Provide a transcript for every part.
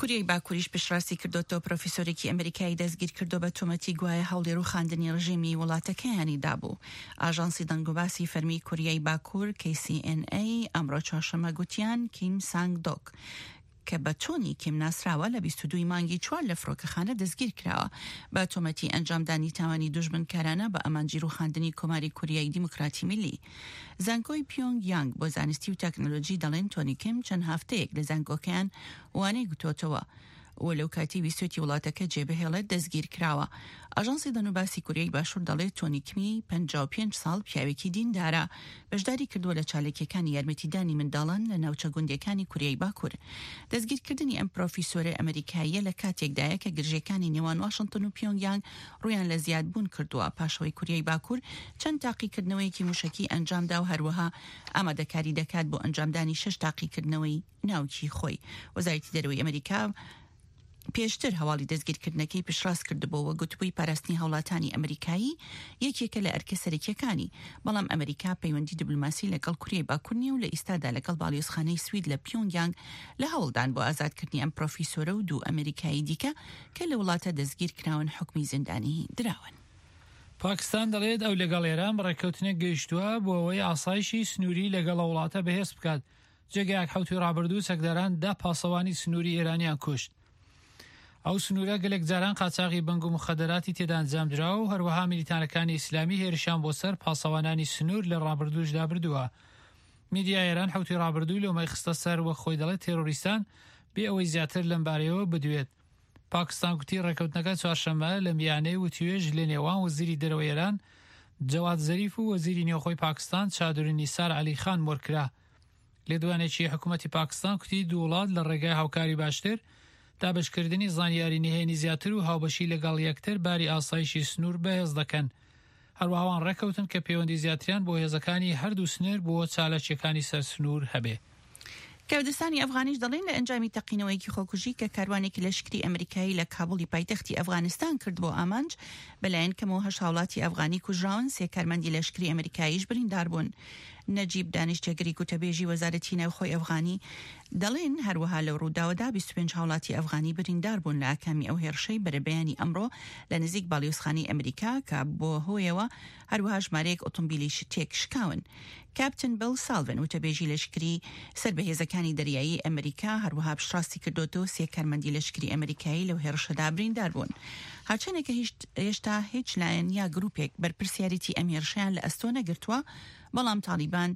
کوریای باکوریش پشتڕاستی کردوتەوە پرۆفیسۆرێکی ئەمریکایی دەستگیر کردو بە تۆمەتی گوایە هەوڵی ڕووخاندنی ڕژیمی وڵاتەکەیانی دابوو. ئاژانسی دەنگوباسی فەرمی کوریای باکوور KCNA ئەمڕۆ چوارشەممە گوتیان کیم سانگ دۆک کە بە چۆنی کیم ناسراوە لە 22 مانگی 4 لە فڕۆکەخانە دەستگیر کراوە بە تۆمەتی ئەنجامدانی تاوانی دوژمنکارانە بە ئەمانجی ڕووخاندنی کۆماری کوریای دیموکراتی میلی. زانکۆی پیۆنگ یانگ بۆ زانستی و تەکنۆلۆژی دەڵێن تۆنی کیم چەند هەفتەیەک لە زانکۆکەیان وانەی گوتوتەوە و لەو کاتی ویستوێتی وڵاتەکە جێبهێڵێت دەستگیر کراوە. ئاژانسی دەنوباسی کوریای باشوور دەڵێت تۆنی کمی 55 ساڵ پیاوێکی دیندارە بەشداری کردووە لە چالێکیەکانی یارمەتیدانی منداڵان لە ناوچە گوندەکانی کوریای باکوور. دەستگیرکردنی ئەم پرۆفیسۆرە ئەمریکاییە لە کاتێکدایە کە گرژەکانی نێوان واشنگتن و پیۆنگیانگ ڕویان لە زیادبوون کردووە پاشەوەی کوریای باکوور چەند تاقیکردنەوەیەکی موشکی ئەنجامدا و هەروەها ئامادەکاری دەکات بۆ ئەنجامدانی 6 تاقیکردنەوەی ناوکی خۆی. وەزارەتی دەرەوەی ئەمریکا پێشتر هەواڵی دەستگیرکردنەکەی پشتڕاست کردبووە گوتبووی پاراستنی هاوڵاتانی ئەمریکایی یەکێکە لە ئەرکە سەرەکیەکانی، بەڵام ئەمریکا پەیوەندی دیبلۆماسی لەگەڵ کوریای باکوور نیە و لە ئیستادا لەگەڵ باڵیۆزخانەی سوید لە پیۆنگیانگ لە هەوڵدان بۆ ئازادکردنی ئەم پرۆفیسۆرە و دوو ئەمریکایی دیکە کە لە وڵاتە دەستگیر کراون حکمی زیندانی دراون. پاکستان دەڵێت ئەو لەگەڵ ئێران بەڕێکەوتنێک گەیشتووە بۆ ئەوەی ئاسایشی سنووری لەگەڵ وڵاتە بەهێز بکات. جێگایەک حوتی ڕابردوو سەگداران 10 پاسەوانی سنووری ئێرانیان کوشت. ئەو سنوورە گەلێک جاران قاچاغی بنگ و مخدراتی تێدا ئەنجامدراوە و هەروەها میلیتانەکانی ئیسلامی هێرشان بۆ سەر پاسەوانانی سنوور لە ڕابردووشدا بردووە. میدیای ئێران حوتی ڕابردوو لەومەی خستە سەر وە خۆی دەڵێت تێرۆریستان بێ ئەوەی زیاتر لەم بارەیەوە بدوێت. پاکستان گوتی ڕێکەوتنەکە چوارشەممە لە میانەی و توێژ لە نێوان وەزیری دەرەوەی ئێران جەواد زەریف و وەزیری نێوخۆی پاکستان چادوری نیسار عەلیخان مۆرکرا. لێدوانێکی حکوومەتی پاکستان کوتی دوو وڵات لە ڕێگای هاوکاری باشتر دابشکردنی زانیاری نهێنی زیاتر و هاوبەشی لەگەڵ یەکتر باری ئاسایشی سنوور بەهێز دەکەن. هەروەهاوان ڕێکەوتن کە پەیوەندی زیاتریان بۆ هێزەکانی هەردوو سنوور بۆ چالەکیەکانی سەر سنوور هەبێ. کەوردستانی ئەفغانیش دەڵێن لە ئەنجامی تەقینەوەیەکی خۆکوژی کە کاروانێکی لەشکری ئەمریکایی لە کابڵی پایتەختی ئەفغانستان کرد بۆ ئامانج بەلایەن کەمەوە 8 هاوڵاتی ئەفغانی کوژراون، 3 کارمەندی لەشکری ئەمریکاییش بریندار بوون. نەجیب دانیشتێگەری کوتەبێژی وەزارەتی ناوخۆی ئەفغانی دەڵێن هەروەها لەو ڕووداوەدا 25 هاوڵاتی ئەفغانی بریندار بوون لە ئاکامی ئەو هێرشەی بەرەبەیانی ئەمڕۆ لە نزیک باڵیۆزخانەی ئەمریکا کە بۆ هۆیەوە هەروەها ژمارەیەک ئۆتۆمبیلی تێک شکاون. کاپتن بڵ سالڤن وتەبێژی لەشکری سەربەهێزەکانی دەریایی ئەمریکا هەروەها پشتڕاستی کردوتەوە 3 کارمەندی لەشکری ئەمریکایی لەو هێرشەدا بریندار بوون. هاچەنێکە هێشتا هیچ لایەن یا گروپێک بەرپرسیارەتی ئەم هێرشەیان لە ئەستۆ نەگرتووە، بەڵام تالیبان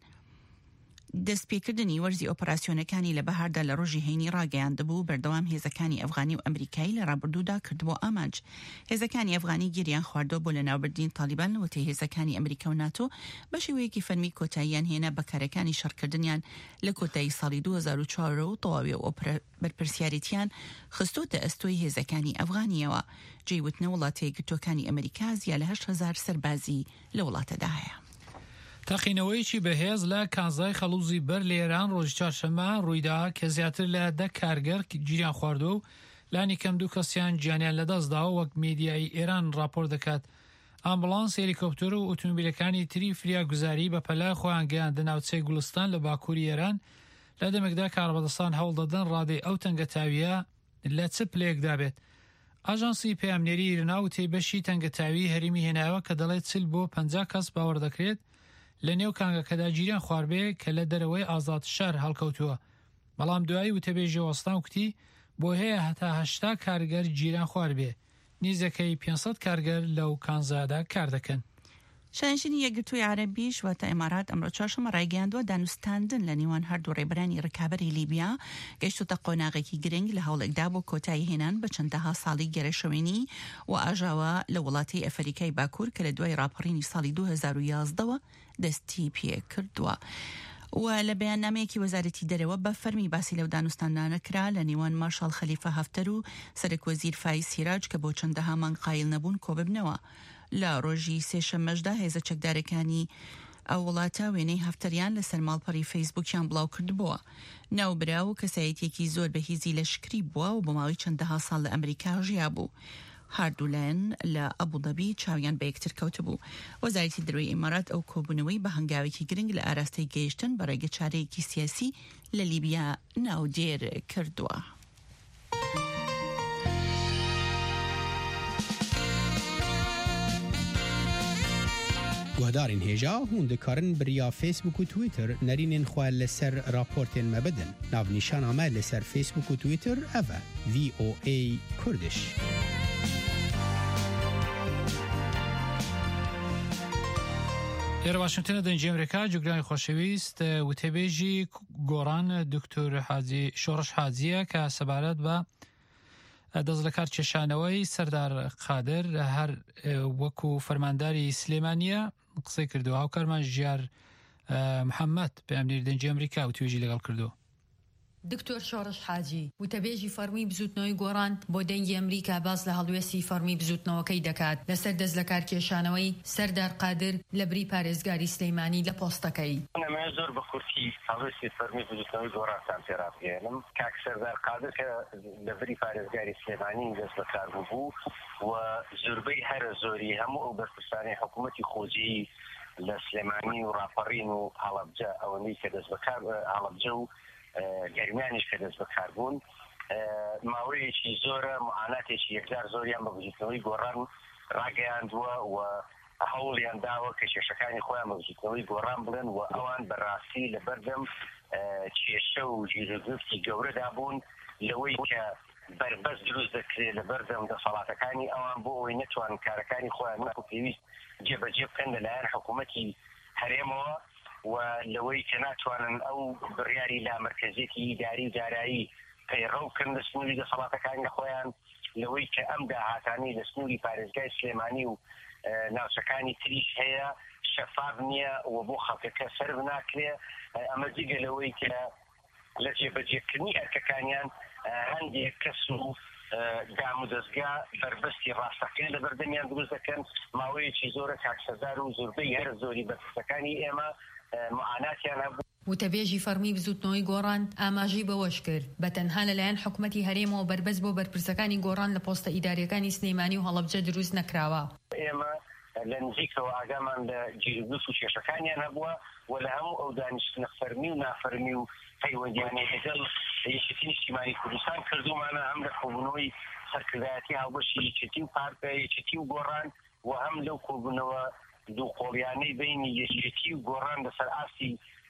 دەستپێکردنی وەرزی ئۆپەراسیۆنەکانی لە بەهاردا لە ڕۆژی هەینی ڕاگەیاندەبوو بەردەوام هێزەکانی ئەفغانی و ئەمریکایی لە ڕابردوودا کردبووە ئامانج. هێزەکانی ئەفغانی گیریان خواردۆ بۆ لە ناوبردین تالیبان و تێ هێزەکانی ئەمریکا و ناتۆ بە شێوەیەکی فەرمی کۆتاییان هێنا بەکارەکانی شەڕکردنیان لە کۆتایی ساڵی 2004 و تەواوی و بەرپرسیارەتیان خستۆتە ئەستۆی هێزەکانی ئەفغانیەوە. جێوتنە وڵاتە یەکگرتووەکانی ئەمریکا زیاد لە 8,000 سەربازی لە وڵاتەدا هەیە. تەقینەوەیکی بەهێز لە کانزای خەڵوزی بەر لە ئێران ڕۆژی چوارشەممە ڕوویدا کە زیاتر لە 10 کارگەر گیریان خواردووە و لانی کەم 2 کەسیان گیانیان لەدەستداوە وەک میدیای ئێران راپۆر دەکات. ئامبولانس، هێلیکۆپتەر و ئۆتۆمبیلەکانی تری فریاگوزاری بە پەلای خۆیان گەیاندە ناوچەی گوڵستان لە باکووری ئێران. لە دەمێکدا کاربەدەستان هەوڵ دەدەن ڕادەی ئەو تەنگەتاویە لە چ پلەیەکدا بێت. ئاژانسی پەیامنێری ئیرنا وتەی بەشی تەنگەتاوی هەرێمی هێناوە کە دەڵێت 40 بۆ 50 کەس باوەڕ دەکرێت لە نێو کانگەکەدا گیریان خواردبێ کە لە دەرەوەی ئازاد شار هەڵکەوتووە. بەڵام دوایی وتەبێژی وەستان کوتی بۆ هەیە هەتا 80 کارگەر گیریان خواردبێ. نیزەکەی 500 کارگەر لەو کانزادا کار دەکەن. شایشینی یەکگرتووی عەرەبیش واتە ئیمارات ئەمڕۆ چوارشەممە ڕایگەیاندووە دانوستاندن لە نێوان هەردوو ڕێبەرانی ڕکابەری لیبیا گەیشتوتە قۆناغێکی گرنگ لە هەوڵێکدا بۆ کۆتایی هێنان بە چەندەها ساڵی گەرەشەوێنی و ئاژاوە لە وڵاتی ئەفریقای باکوور کە لە دوای ڕاپەڕینی ساڵی 2011ەوە دەستی پێ کردووە. و لە بەیاننامەیەکی وەزارەتی دەرەوە بە فەرمی باسی لەو دانوستاندانە کرا لە نێوان مارشال خەلیفە هەفتەر و سەرۆکوەزیر فایز سیراج کە بۆ چەندەها مانگ قایل نەبوون کۆببنەوە. لە ڕۆژی سێشەممەشدا هێزە چەکدارەکانی ئەو وڵاتە وێنەی هەفتەریان لەسەر ماڵپەڕی فەیسبووکیان بڵاو کردبووە. ناوبرا و کەسایەتێکی زۆر بەهیزی لەشکری بووە و بۆ ماوەی چەندەها ساڵ لە ئەمریکا ژیا بوو. هەردوولایەن لە ئەبودەبی چاویان بە یەکتر کەوتبوو. وەزارەتی دەرەوەی ئیمارات ئەو کۆبوونەوەی بە هەنگاوێکی گرنگ لە ئاراستەی گەیشتن بە ڕێگە چارەیەکی سیاسی لە لیبیا ناودێر کردووە. گهدارین هجا هون دکارن بریا فیسبوک و تویتر نرینین خواه لسر راپورتین مبدن ناو نیشان آمد لسر فیسبوک و تویتر اوه VOA کردش. لێرە واشنگتنە دەنجی ئەمریکا جوگرانی خۆشەویست وتێبێژی گۆڕان دکتۆر شۆڕش حاجیە کە سەبارەت بە دەست لە کار کێشانەوەی سەردار قادر هەر وەکو فەرمانداری سلێمانیە قسەی کردووە. هاوکارمان ژیار محەممەد پێمنیر دەنجی ئەمریکا و توێژی لەگەڵ کردو. دکتۆر شۆڕش حاجی وتەبێژی فەرمی بزوتنەوەی گۆڕان بۆ دەنگی ئەمریکا باس لە هەڵوێستی فەرمی بزوتنەوەکەی دەکات لەسەر دەست لە کار کێشانەوەی سەردار قادر لە بری پارێزگاری سلەیمانی لە پۆستەکەی. ئەمە زۆر بە کورتی هەڵوێستی فەرمی بزوتنەوەی گۆڕانتان پێڕابگەێنم. کاک سەردار قادر کە لە بری پارێزگاری سلێمانی دەست بە کار بوو و زۆربەی هەرە زۆری هەموو ئەو بەرپرسانی حکوومەتی خۆجی لە سلێمانی و ڕاپەڕین و هەڵەبجە ئەوەی کە دەست بەکار هەڵەبجە و گەرمیانیش کە دەست بەکار بوون ماوەیەکی زۆرە معاناتێکی یەکجار زۆریان بە بزوتنەوەی گۆڕان ڕاگەیاندووە و هەوڵیان داوە کە کێشەکانی خۆیان بە بزوتنەوەی گۆڕان بڵێن و ئەوان بەڕاستی لە بەردەم کێشە و گیرەگرفتی گەورەدا بوون لەوەی کە بربەست دروست دەکرێت لە بەردەم دەسەڵاتەکانی ئەوان بۆ ئەوەی نەتوانن کارەکانی خۆیان نەک و پێویست جێبەجێ بکەن لەلایەن حکوومەتی هەرێمەوە و لەوەی کە ناتوانن ئەو بڕیاری لا مرکزێتی ئیداری و دارایی پەیڕەوکردن لە سنووری دەسەڵاتەکانی خۆیان لەوەی کە ئەم داهاتانی لە سنووری پارێزگای سلێمانی و ناوچەکانی تریش هەیە شەفاف نییە و بۆ خەڵکەکە سەرف ناکرێ. ئەمە جگە لەوەی کە لە جێبەجێکردنی ئەرکەکانیان هەندێک کەس و دام و دەستگا بربەستی ڕاستەقین لە بەردەمیان دروست دەکەن. ماوەیەکی زۆرە کاکسەزار و زۆربەی هەر زۆری بەرپرسەکانی ئێمە معاناتیان هەبوو. وتەبێژی فەرمی بزوتنەوەی گۆڕان ئاماژەی بەوەش کرد بە تەنها لەلایەن حکوومەتی هەرێمەوە بربەست بۆ بەرپرسەکانی گۆڕان لە پۆستە ئیداریەکانی سلەیمانی و هەڵەبجە دروست نەکراوە. ئێمە لە نزیکەوە ئاگامان لە گیرگرفت و کێشەکانیان هەبووە و لە هەموو ئەو دانیشتنە فەرمی و نافەرمی و پەیوەندیانی لەگەڵ یەکێتی نیشتیمانی کوردستان کردومانە هەم لە کۆبوونەوەی سەرکردایەتی هاوبەشی یەکێتی و پارتە یەکێتی و گۆڕان و هەم لەو کۆبوونەوە دووقۆڵیانەی بینی یەکێتی و گۆڕان لەسەر ئاستی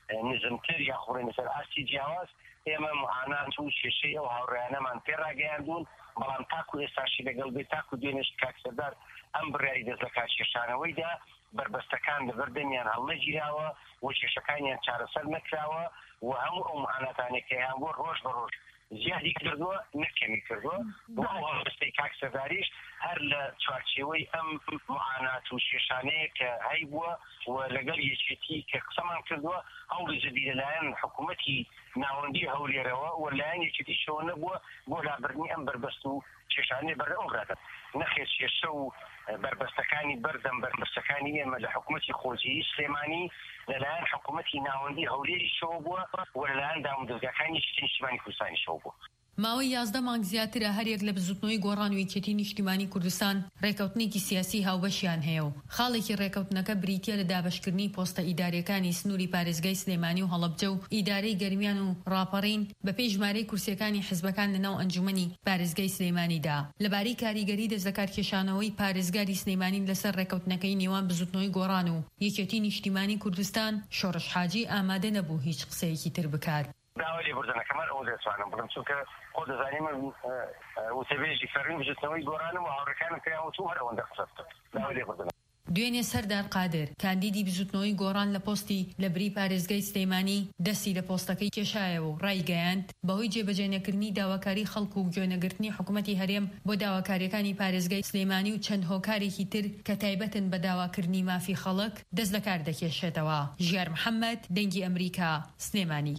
نزمتر یا خوڕێن لەسەر ئاستی جیاواز ئێمە معانات و کێشەی ئەو هاوڕێیانەمان پێڕاگەیاندوون. بەڵام تاکو ئێستاشی لەگەڵ بێت تاکو دوێنێش کاکسەردار ئەم بڕیاری دەست لە کار کێشانەوەیدا بربەستەکان لە بەردەمیان هەڵنەگیراوە و کێشەکانیان چارەسەر نەکراوە و هەموو ئەو معاناتانێکیان بۆ ڕۆژ بە ڕۆژ زیادی کردووە نەکەمی کردووە و هەڵوێستەی کاکسەرداریش هەر لە چوارچێوەی ئەم معانات و کێشانەیە کە هەیبووە و لەگەڵ یەکێتی کە قسەمان کردووە هەوڵی جدی لەلایەن حکوومەتی ناوەندی هەولێرەوە و لایەن یەکێتیشەوە نەبووە بۆ لابردنی ئەم بربەست و کێشانەی بەردەوام ڕادە. نەخێت کێشە و بربەستەکانی بەردەم بربەستەکانی ئێمە لە حکوومەتی خۆجی سلێمانی لەلایەن حکوومەتی ناوەندی هەولێریشەوە بووە و لەلایەن دام و دەستگاکانی نیشتیمانی کوردستانیشەوە بووە. ماوەی 11 مانگ زیاترە هەرێک لە بزوتنەوەی گۆڕان و یەکێتی نیشتیمانی کوردستان ڕێکەوتنێکی سیاسی هاوبەشیان هەیە و خاڵێکی ڕێکەوتنەکە بریتە لە دابەشکردنی پۆستە ئیداریەکانی سنووری پارێزگای سلێمانی و هەڵەبجە و ئیدارەی گەرمیان و ڕاپەڕین بە پێی ژمارەی کورسیەکانی حیزبەکان لەناو ئەنجومەنی پارێزگای سلێمانیدا. لەبارەی کاریگەری دەست لە کار کێشانەوەی پارێزگاری سلێمانی لەسەر ڕێکەوتنەکەی نێوان بزوتنەوەی گۆڕان و یەکێتی نیشتیمانی کوردستان شۆڕش حاجی ئامادە نەبوو هیچ قسەیەکی تر بکات. داوای لێبوردنەکەمان ئەو دەتوانم بڵم چونکە خۆ دەزانێ من وتەبێژی فەرمی بزوتنەوەی گۆڕانم و هاوڕێکانم پێیان وتوو هەر ئەوەندە قسە بکەن. داوای لێبوردنە دوێنێ سەردار قادر کاندیدی بزوتنەوەی گۆڕان لە پۆستی لە بری پارێزگای سلەیمانی دەستی لە پۆستەکەی کێشایەوە و ڕایگەیاند بەهۆی جێبەجێنەکردنی داواکاری خەڵکو و گوێنەگرتنی حکوومەتی هەرێم بۆ داواکاریەکانی پارێزگای سلێمانی و چەند هۆکارێکی تر کە تایبەتن بە داواکردنی مافی خەڵک دەست لە کار دەکێشێتەوە. ژیار محەممەد دەنگی ئەمریکا سلێمانی.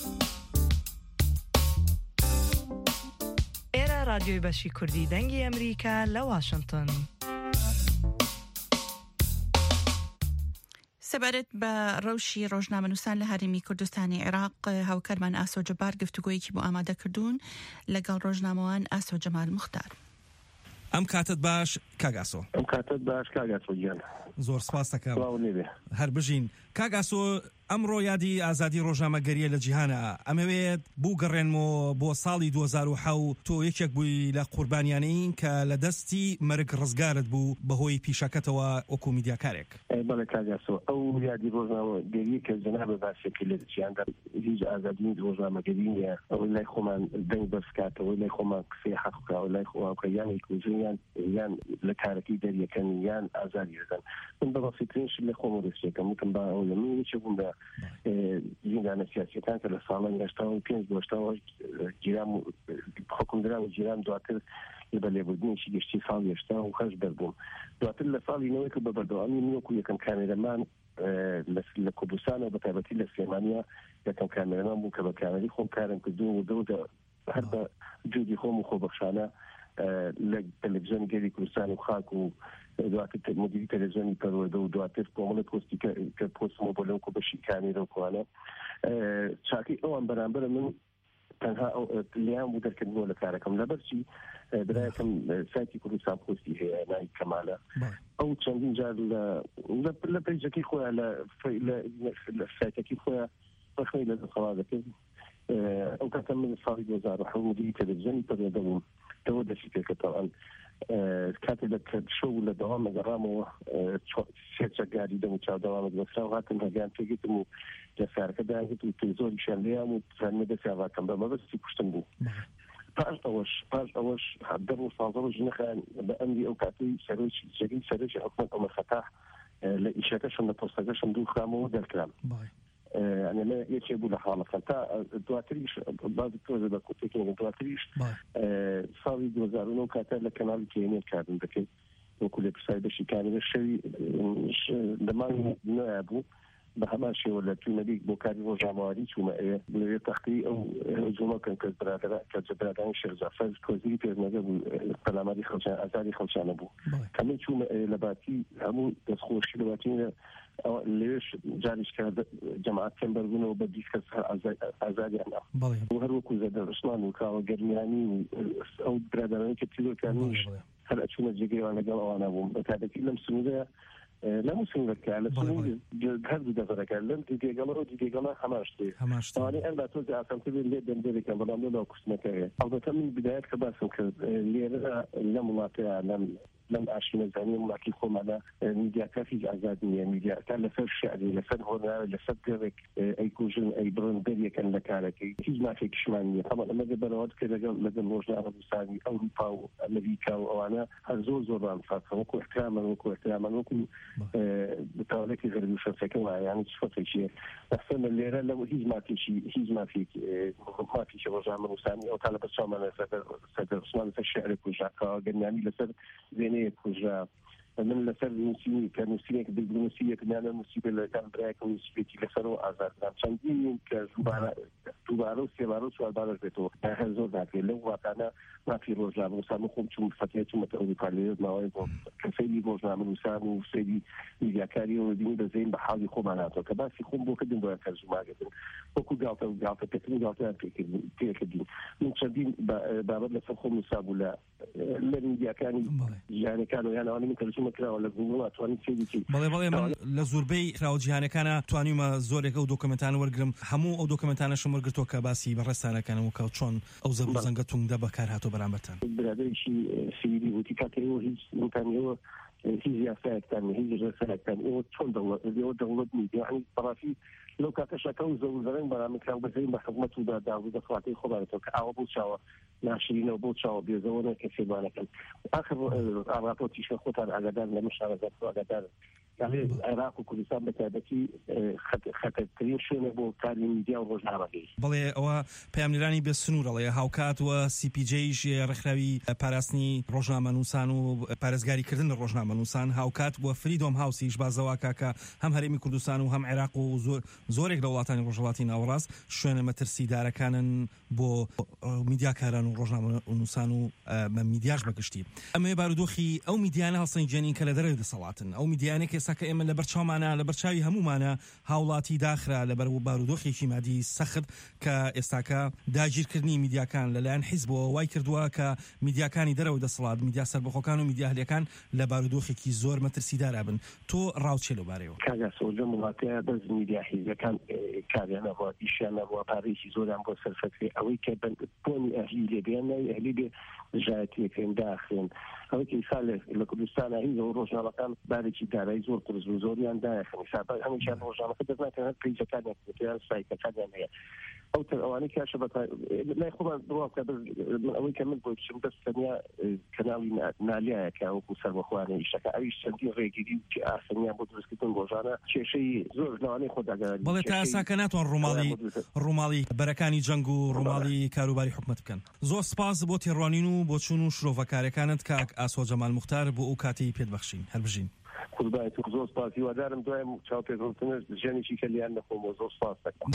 ئێرە رادیۆی بەشی کوردی دەنگی ئەمریکا لە واشنگتن. سەبارەت بە ڕەوشی ڕۆژنامەنووسان لە هەرێمی کوردستانی عێراق هاوکارمان ئاسۆ جەبار گفتوگۆیەکی بۆ ئامادە کردوون لەگەڵ ڕۆژنامەوان ئاسۆ جەمال موختار. ئەم کاتت باش کاگاسۆ. ئەم کاتت باش کاگاسۆ گیان. زۆر سپاس دەکەم. هەر بژین کاگاسۆ ئەمڕۆ یادی ئازادی ڕۆژنامەگەریە لە جیهانە ئەمەوێت بوو گەڕێنمەوە بۆ ساڵی 2007 تۆ یەکێک بووی لە قوربانیانەی کە لە دەستی مەرگ ڕزگارت بوو بەهۆی پیشەکەتەوە وەکو میدیاکارێک. بەڵێ کاگاسۆ ئەو یادی ڕۆژنامەگەری کە جەنابە باسێکی لە جیهاندا هیچ ئازادی ڕۆژنامەگەری نییە. ئەوەی لای خۆمان دەنگ بەرزکاتەوەی لای خۆمان قسەی حەق بکەوە لای خۆمان یان ئیکلوژن یان لە کارەکەی دەریەکەن یان ئازادی دەدەن. من بەبەسیترینش لە خۆم ڕێستێکم وتم با ئەو لە من چبووم لە زیندانە سیاسیەکان کە لە ساڵان 85 گیرام حکومدرا و گیرام دواتر لە بەلێبوردنێکی گەشتی ساڵ 85 دەربووم. دواتر لە ساڵی نەوەی کە بە بەردەوامی من وەکو یەکەم کامێرەمان لە کوردستانەوە بە تایبەتی لە سلێمانیا یەکەم کامێرەمان بوو کە بە کامێری خۆم کارم کردووە و دەودا هەر بە جودی خۆم و خۆبەخشانە لە تەلەڤیزیۆنی گەری کوردستان و خاک و دواتر مدیری تەلەڤیزیۆنی پەروەردە و دواتر کۆمەڵە پۆستی کە پۆستمەوە بۆ لەو بەشی کامێرە و کوانە چاکەی ئەوان بەرامبەر من تەنها لیان بوو دەرکردنەوە لە کارەکەم لەبەرچی برایەکەم سایتی کوردستان پۆستی هەیە ناوی کەمالە ئەو چەندین جار لە پەیجەکەی خۆیان لە سایتەکەی خۆیان بەخۆی لە دەخەوازەکرد. ئەو کاتە من ساڵی 2007 مدیری تەلەڤیزیۆنی پەروەردە بووم تەوە دەشی پێکە تاوان کاتێ لە شەو لە دەوام مەگەڕامەوە سێچە گاری دەم و چاودەوامت بەسرا و هاتم هەگیان پێگیتم و لە سارەکە داگت و تێزۆریشان لێیان و زانمە دەسیاواکەم بە مەبەستی کوشتن بوو. پاش ئەوەش دەر و سازەڕ ژنەخیان بە ئەمری ئەو کاتەی سەرۆکی حکومەت ئەمەر خەتاح لە ئیشەکەشم لە پۆستەکەشم دوو خامەوە دەرکرام. ئەنە یەکێ بوو لە حاڵەکە تا دواتریش باز تۆزە بە کوتێکێنە دواتریش ساڵی 2009 کاتە لە کەناڵی کێنێ کاردن دەکەین وەکو لە پرسای بەشی کارێنە شەوی لەمانی نوێ بوو بە هەمان شێوە لە توونەبیک بۆ کاری ڕۆژنامەواری چوومە لەوێ تەختەی ئەو جوڵەکەن کە برادرانی شێرزافەر کۆزیری پێشنەگە بوو پەرلەمانی خەڵکیان ئازاری خەڵکیانە بوو کە من چوومە لە باتی هەموو دەستخۆشی لە باتی لێش جاریش کە جەماعەت کەمبەربوونەوە بە دیکەس ئازاریانە و هەر وەکو زەدە عوسمان و کاوە گەرمیانی و ئەو برادرانی کە تیرۆکانیش هەر ئەچوونە جێگەیان لەگەڵ ئەوانە بووم بە تایبەتی لەم سنوورەیە لەمو سنوورەکە لە سنوور هەردوو دەفەرەکە لەم دیگەگەڵەوە دیگەگەڵە هەماشتێ ئەم باتۆزی ئاسانتر لێ دەندێرێکم بەڵام لەو کوستنەکەوێ ئەڵبەتە من بدایەت کە باسم کرد لێرە لەم وڵاتەیە لەم ئاشینەزانی وڵاتی خۆمانە میدیاکە هیچ ئازاد نییە میدیاکە لەسەر شعری لەسەر هۆنراوە لەسەر گەڕێک ئەی کوژن ئەی بڕن دەریەکەن لە کارەکەی هیچ مافێکیشمان نییە هەمان ئەمە بەرەوەت کە لەگەڵ ڕۆژنامە نووسانی ئەوروپا و ئەمریکا و ئەوانە هەر زۆر ڕامفاتن وەکو احترامان وەکو بتاوەلێکی غەربی و شەرسەکە وایان سفەتێکیە ئەسەمە لێرە لەوە هیچ مافێکی ڕۆژنامە نووسانی ئەو تا لە بەسامانە سەدەر عوسمان لەسەر شعری کوژاکەوە گەرمیانی لەسەر زێنەیە کوژرا من لەسەر نووسینی کە نووسینێک نووسیەک میانە نووسیبە لەگەڵ برایەکە نووسیبێتی لەسەرەوە ئازادران چەندین کە دووبارە و سێبارە و چواربارە بێتەوە هەر زۆر ناکرێت لەو واتانە مافی ڕۆژنامە نووسان خۆم چوم فەتێ چوومەتە ئەوروپا لێرە ماوەی بۆ کە سەیری ڕۆژنامە نووسان و سەیری میدیاکاریەوە دینی بەزەین بە حاڵی خۆمان هاتەوە کە باسی خۆم بۆ کردن بۆ تەرجمەکردن وەکو گاڵتە پێکردن گاڵتەیان پێکردین من چەندین بابەت لەسەر خۆم نووسا بوو لە میدیاکانی ژیانەکان و یانەوانی من تەرجمە کراوە لە گوڵ توانی چێکی بەڵێ من لە زۆربەی کراوە جیهانەکانە توانیمە زۆرێک ئەو دۆکمنتانە وەرگرم هەموو ئەو دۆکمنتانەشم وەرگرتووە کە باسی بەڕێستانەکانەوە کە چۆن ئەو زەنگە تونگدە بەکار هاتۆ بەرامبەرتان برادێکی سیویلی وتی کاتەوە هیچ ئەوە هیچ یاسایەکتان هیچ ڕێسایەکتان ئێوە چۆن دەوڵەت نیت یعنی بەڕاستی لەو کاتەشەکە و زەوزەرەنگ بەرامکراو بەزەین بە خزمەت و داوی دەخواتی خۆبارێتەوە کە ئاوە بۆ چاوە ناشرینەوە بۆ چاوە بێزەوە کە فێبانەکەن آخر ئاڕاپۆتیشە خۆتان ئاگادار لە مشارەزات ئاگادار عێراق و کوردستان بە تایبەتی خەتەرترین شوێنە بۆ کاری میدیا و ڕۆژنامەگەی بەڵێ ئەوە پەیامنێرانی بێ سنوورەڵێ هاوکات وە CPJیش ڕێکخراوی پاراستنی ڕۆژنامە نووسان و پارێزگاریکردن لە ڕۆژنامە نووسان هاوکات وە فریدۆم هاوسیش بازەوا کاکە هەم هەرێمی کوردستان و هەم عێراق و زۆرێک لە وڵاتانی ڕۆژهەڵاتی ناوەڕاست شوێنە مەترسیدارەکانن بۆ میدیاکاران و ڕۆژنامە نووسان و میدیاش بەگشتی ئەمێ بارودۆخی ئەو میدیانە هەڵسەنگێنین کە لە دەرەوەی دەسەڵاتن ئەو میدیانێک ئێستا کە ئێمە لە بەرچاومانە لە بەرچاوی هەمومانە هاوڵاتی داخرا لە بەر بارودۆخێکی مادی سەخت کە ئێستاکە داگیرکردنی میدیاکان لەلایەن حیزبەوە وای کردووە کە میدیاکانی دەرەوە دەسەڵات میدیا سەربەخۆکان و میدیا هەلێکان لە بارودۆخێکی زۆر مەترسیدارا بن. تۆ ڕاوچێ لەبارەیەوە کاگا سۆجە وڵاتەیە بەس میدیا حیزەکان کاریانەوە ئیشیانەوە پارێکی زۆریان بۆ سەرفەکری ئەوەی کە بۆنی ئەهلی لێبیان ناوی ئەهلی بێ ژایەتیەکەین داخرێن ئەوەی کە ئیسا لە کوردستانە هیچ ڕۆژنامەکان بارێکی دارایی زۆر قرس و زۆریان داخن ئیسا هەمیشان ڕۆژنامەکە دەزناتێن پیجەکانیان کوتیان سایتەکانیان هەیە ئەو تر ئەوانەی کاشە لای خۆمان بڕواکە ئەوەی کە من بۆ چم دەست تەنیا کەناڵی نالیایەکە وەکو سەربەخوانە ئیشەکە ئەویش چەندی ڕێگیری و ئاسانیان بۆ دروستکردن ڕۆژانە کێشەی زۆر لەوانەی خۆداگەری بەڵێ تا ئێستا ناتوان ڕووماڵی بەرەکانی جەنگ و ڕووماڵی کاروباری حکومەت بکەن. زۆر سپاس بۆ تێڕوانین و بۆ چوون و شرۆڤەکارەکانت کاک ئاسۆ جەمال موختار بۆ ئەو کاتی پێدبەخشین هەربژین. قوربانی تو زۆر سپاس هیوادارم دوای چاوپێککەوتنە ژیانێکی کەلیان نەخۆم و زۆر سپاس دەکەم.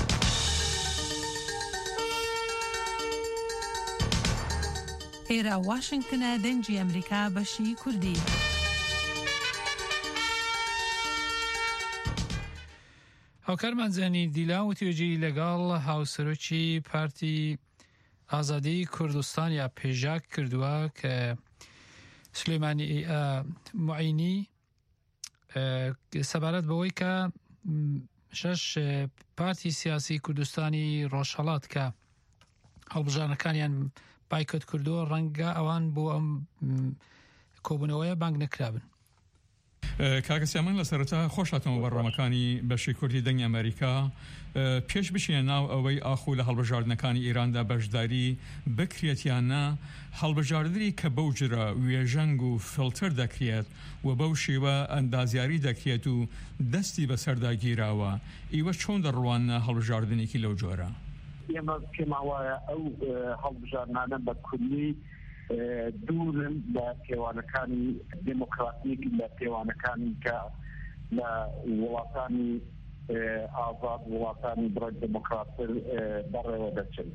ئێرە واشنگتنە دەنگی ئەمریکا بەشی کوردی. هاوکارمان زەنی دیلا و توێژی لەگەڵ هاوسەرۆکی پارتی ئازادی کوردستان یا پێژاک کردووە کە سلێمانی معینی سەبارەت بەوەی کە 6 پارتی سیاسی کوردستانی ڕۆژهەڵات کە هەڵبژارنەکانیان بایکۆت کردووە ڕەنگە ئەوان بۆ ئەم کۆبوونەوەیە بانگ نەکرابن. کاگەسیامان لە سەرەتا خۆشاتەوە بەڕامەکانی بەشی کوردی دەنگی ئەمریکا پێش بچینە ناو ئەوەی ئاخوو لە هەڵبژاردنەکانی ئیراندا بەشداری بکرێتیانە هەڵبژاردنی کە بەو جرە وێژەنگ و فلتر دەکرێت و بەو شێوە ئەندازیاری دەکرێت و دەستی بەسەردا گیراوە ئیوە چۆن دەڕوانە هەڵبژاردنێکی لەو جۆرە؟ ئێمە پێما وایە ئەو هەڵبژاردنانە بە کوردی دوورن لە پێوانەکانی دموکراتیک لە پێوانەکانی کە لە وڵاتانی ئازاد وڵاتانی بڕێک دموکراتتر بەڕێوە دەچن.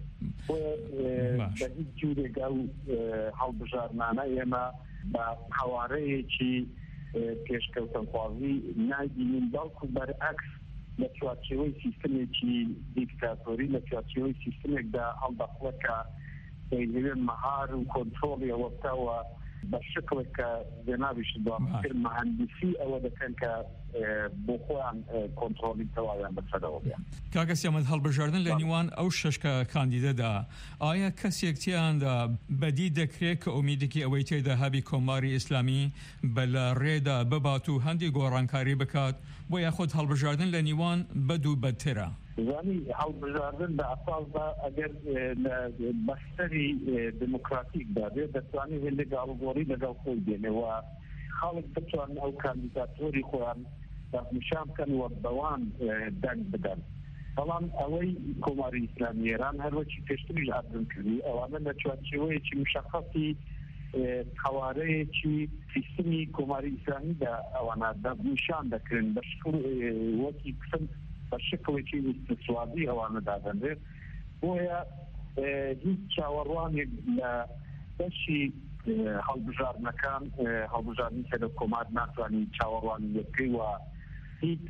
بە هیچ جوورێک ئەو هەڵبژاردنانە ئێمە بە هەوارەیەکی پێشکەوتنخوازی ناگیرین بەڵکو بەرعەکس لە چوارچێوەی سیستمێکی دیکتاتۆری لە چوارچێوەی سیستمێکدا هەڵدەخڵەکە لەوێن مەهار و کۆنترۆڵی ئەوە بکەوە بە شکلێک کە جێنابیش دواتر مەهەندیسی ئەوە دەکەن کە بۆ خۆیان کۆنترۆلی تەواویان بەسەرەوە بێن. کاگەسیامەد هەڵبژاردن لە نیوان ئەو 6 کاندیدەدا ئایا کەسێک تیاندا بەدی دەکرێت کە ئومیدێکی ئەوەی تێدا هەبی کۆماری ئیسلامی بە لە ڕێدا ببات و هەندی گۆڕانکاری بکات بۆ یاخود هەڵبژاردن لە نیوان بەد و بەدترە؟ زانی هەڵبژاردن بە ئەساسدا ئەگەر لە بەستەری دموکراتیکدا بێت دەتوانێت هێندێک ئاڵوگۆڕی لەگەڵ خۆی بێنەوە خەڵک بتوان ئەو کاندیداتۆری خۆیان نیشان بکەن و بەوان دەنگ بدەن. بەڵام ئەوەی کۆماری ئیسلامی ئێران هەروەکی پێشتریش ئاردن کردی ئەوانە لە چوارچێوەیەکی مشخصی هەوارەیەکی سیستمی کۆماری ئیسلامیدا ئەوانە نیشان دەکرن بە شکل وەکی قسم بە شکڵێکی استسوادی ئەوانە دادەنرێت بۆیە هیچ چاوەڕوانێک لە بەشی هەڵبژاردنەکان هەڵبژاردنی کە لە کۆمار ناتوانانی چاوەڕوانی لێبکەی و هیچ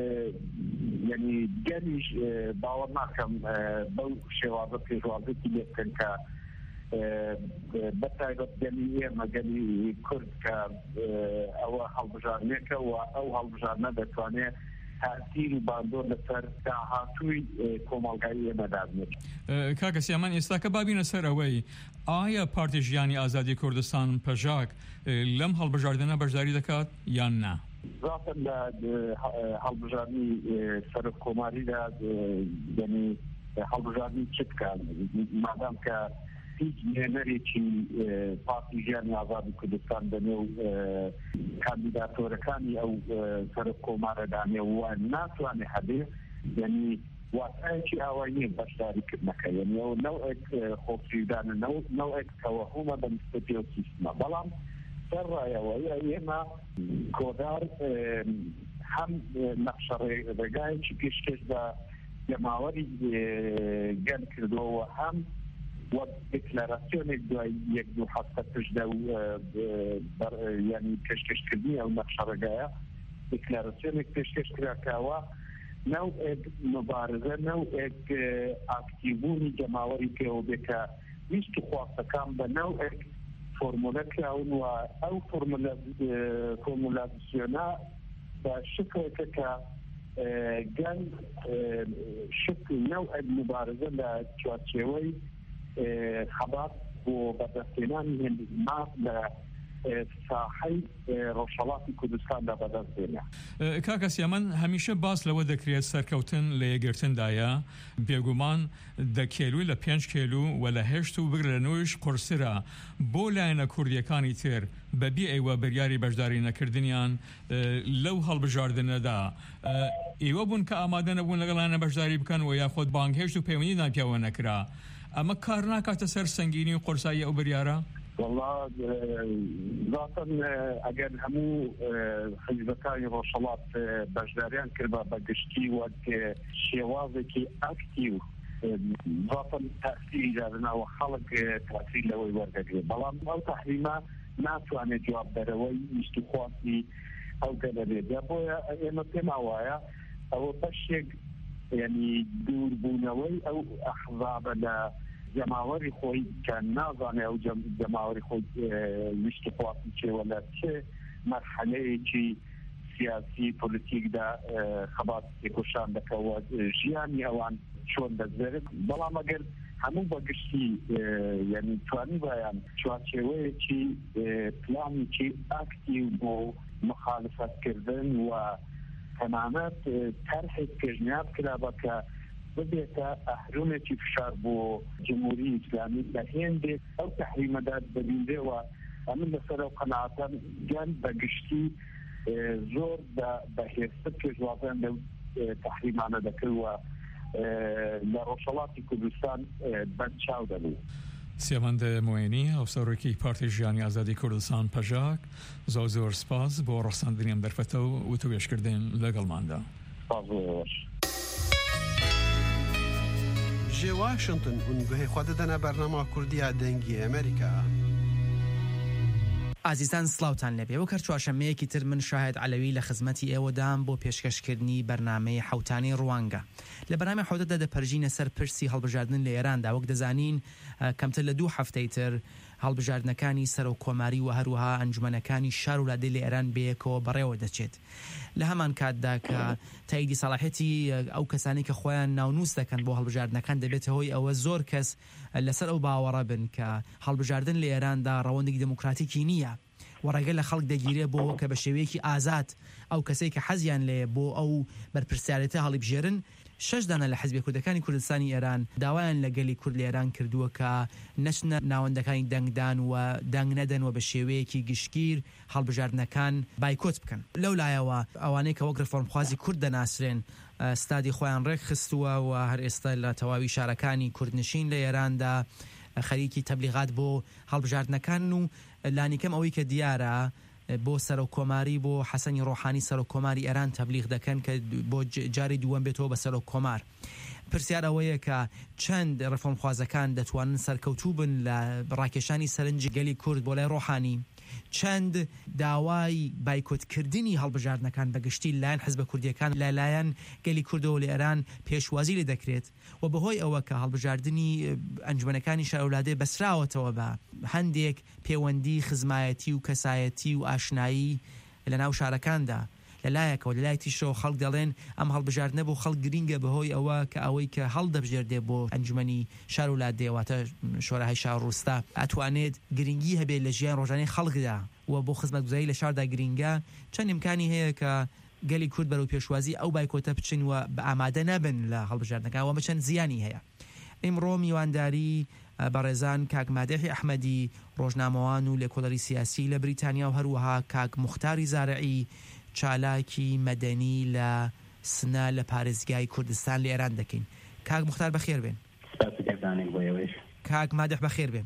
یعنی گەلیش باوەڕ ناکەم بەو شێوازە پێشوازێکی لێ بکەن کە بەتایبەت گەلی ئێمە گەلی کورد کە ئەوە هەڵبژاردنێکە و ئەو هەڵبژاردنە دەتوانێت تاثیر و باندۆر لەسەر داهاتووی کۆمەڵگای ئێمەدا بێت. کاگەسیامان ئێستاکە بابینە سەر ئەوەی ئایا پارتی ژیانی ئازادی کوردستان پەژاک لەم هەڵبژاردنە بەشداری دەکات یان نا؟ ڕاستە لە هەڵبژاردننی سەرۆک کۆماریدا یعنی هەڵبژاردننی چ بکات مادام کە هیچ نێنەرێکی پارتی ژیانی ئازادی کوردستان بەنێو کاندیداتۆرەکانی ئەو سەرۆک کۆمارەدانێ وە ناتوانێت هەبێ یعنی واتایەکی ئاوایی نیە بەشداریکردنەکە یعنی ئەو نەوعێک خۆفریدانە نەوعێک تەوەهومە بە نسبەتی ئەو سیستمە. بەڵام سەر ڕایەوەیە ئێمە کۆدار هەم نەخشە ڕێگایەکی پێشکەش بە جەماوەری گەن کردووە هەم وەک دکلاراسیۆنێک دوای 1-2 هەفتە پشتدا و یعنی پێشکەشکردنی ئەو نەخشە ڕێگایە دیکلاراسیۆنێک پێشکەش کراکەوە نەوەک مبارزە نەوەک ئاکتیڤبوونی جەماوەری پێوە بێکە ویست و خواستەکان بە نەوەک فۆرمولە کراون و ئەو فۆرمولاسیۆنە بە شکلێکە کە گەن شکل نەوەک مبارزە لە چوارچێوەی خەبات بۆ بەدەستهێنانی هێندمات لە ساحەی ڕۆژهەڵاتی کوردستاندا بەدەستهێنا. کاکە سیامەن هەمیشە باس لەوە دەکرێت سەرکەوتن لە یەکگرتندایە بێگومان 10 کیلوی لە 5 کیلو و لە هێشت و بگرە لەنەوەیش قورسرە بۆ لایەنە کوردیەکانی تر بەبێ ئێوە بەریاری بەشداری نەکردنیان لەو هەڵبژاردنەدا ئێوە بوون کە ئامادە نەبوون لەگەڵانە بەشداری بکەن و یاخۆت بانگهێشت و پەیوەندیدان پیاوە نەکرا ئەمە کار ناکاتە سەر سەنگینی و قورسایی ئەو بریارە؟ والله ذاتاً اگر همو حزبەکانی ڕۆژهەڵات بەشداریان کرد بە گشتی وەک شێوازێکی ئاکتیو ذاتاً تاثیری دادنەوە خەڵک تاثیر لەوەی وەردەگرێت بەڵام ئەو تەحریمە ناتوانێت جوابدەرەوەی ویستوخواستی ئەو گەلە بێت بۆیە ئێمە پێما وایە ئەوە بەشێک یعنی دووربوونەوەی ئەو ئەحزابە لە جەماوەری خۆی کە نازانێ ئەو جەماوەری خۆی ویستی خواسی چێوە لە چه مەرحەلەیەکی سیاسی پۆلیتیکدا خەبات تێکۆشان دەکەوە ژیانی ئەوان چۆن دەزێت بەڵام ئەگەر هەموو بەگشتی یعنی توانی بایان چوارچێوەیەکی پلانێکی ئاکتیو بۆ مخالفەتکردن و تەمامەت تەرحێک پێشنیار کرابە کە ببێتە ئەهرۆمێکی فشار بۆ جمهوری ئیسلامی لە هێندێک ئەو تەحریمەدا ببیندێەوە ئەمن لەسەر ئەو قەناعەتەن گەن بەگشتی زۆر بەهێزتر پێشوازیان لەو تەحریمانە دەکردوە لە ڕۆژهەڵاتی کوردستان بەرچاو دەبوو. سیامەند موێنی هاوسەرۆکی پارتی ژیانی ئازادی کوردستان پەژاک زۆر سپاس بۆ ڕەخساندنی ئەم دەرفەتە و وتوێشکردن لەگەڵماندا. جێ واشنگتن هون گوهی خوا دەدەنە بەرنامە کوردیە دەنگی ئەمریکا. ئازیزان سڵاوتان لەبێ وەکەر چوارشەمەیەکی تر من شاهد عەلەوی لە خزمەتی ئێوەدام بۆ پێشکەشکردنی بەرنامەی حوتانی ڕوانگە. لە بەرنامەی حوتەدا دەپەرژینە سەر پرسی هەڵبژاردن لە ئێراندا وەک دەزانین کەمتر لە 2 هەفتەی تر هەڵبژاردنەکانی سەر و کۆماری و هەروەها ئەنجومەنەکانی شار و لادێ لە ئێران بەیەکەوە بەڕێوە دەچێت. لە هەمان کاتدا کە تاییدی سەلاحێتی ئەو کەسانی کە خۆیان ناونووس دەکەن بۆ هەڵبژاردنەکان دەبێت هۆی ئەوە زۆر کەس لەسەر ئەو باوەڕە بن کە هەڵبژاردن لە ئێراندا ڕەوەندێکی دموکراتیکی نییە و ڕێگە لە خەڵک دەگیرێ بۆ کە بە شێوەیەکی ئازاد ئەو کەسەی کە حەزیان لێ بۆ ئەو بەرپرسیارەتە هەڵبژێرن. 6 دانە لە حزبی کوردەکانی کوردستانی ئێران داوایان لە گەلی کورد لە ئێران کردووە کە نەچنە ناوەندەکانی دەنگدان و دەنگ نەدەن و بە شێوەیەکی گشتگیر هەڵبژاردنەکان بایکۆت بکەن. لەو لایەوە ئەوانەی کە وەک ڕفۆرمخوازی کورد دەناسرێن ستادی خۆیان ڕێک خستووە و هەر ئێستا لە تەواوی شارەکانی کوردنشین لە ئێراندا خەریکی تەبلیغات بۆ هەڵبژاردنەکان و لانیکەم ئەوەی کە دیارە بۆ سەر و کۆماری بۆ حەسەنی ڕۆحانی سەر و کۆماری ئێران تەبلیغ دەکەن کە بۆ جاری دووەم بێتەوە بە سەر و کۆمار. پرسیار ئەوەیە کە چەند ڕفۆرمخوازەکان دەتوانن سەرکەوتوو بن لە ڕاکێشانی سەرنجی گەلی کورد بۆ لای ڕۆحانی، چەند داوای بایکۆتکردنی هەڵبژاردنەکان بەگشتی لایەن حزبە کوردیەکان لەلایەن گەلی کوردەوە لە ئێران پێشوازی لێ دەکرێت و بەهۆی ئەوە کە هەڵبژاردننی ئەنجومەنەکانی شارەولادێ بەسراوەتەوە بە هەندێک پەیوەندی خزمایەتی و کەسایەتی و ئاشنایی لە ناو شارەکاندا لەلایەکەوە لەلای تیشەوە خەڵک دەڵێن ئەم هەڵبژاردنە بۆ خەڵک گرینگە بەهۆی ئەوە کە ئەوەی کە هەڵدەبژێردێ بۆ ئەنجومەنی شارەولادێ واتە شۆرەهای شار ڕووستا ئەتوانێت گرنگی هەبێت لە ژیان ڕۆژانەی خەڵکدا و بۆ خزمەتگوزاری لە شاردا گرینگە چەند ئیمکانی هەیە کە گەلی کورد بەرەو پێشوازی ئەو بایکۆتە بچن و بە ئامادە نەبن لە هەڵبژاردنەکان و چەند زیانی هەیە. ئیمڕۆ میوانداری بەڕێزان کاک مادەحی ئەحمەدی ڕۆژنامەوان و لێکۆڵەری سیاسی لە بریتانیا و هەروەها کاک موختاری زارعی چالاکی مەدەنی لە سنە لە پارێزگای کوردستان لە ئێران دەکەین. کاک موختار بەخێر بێن. کاک مادەح بەخێر بێن.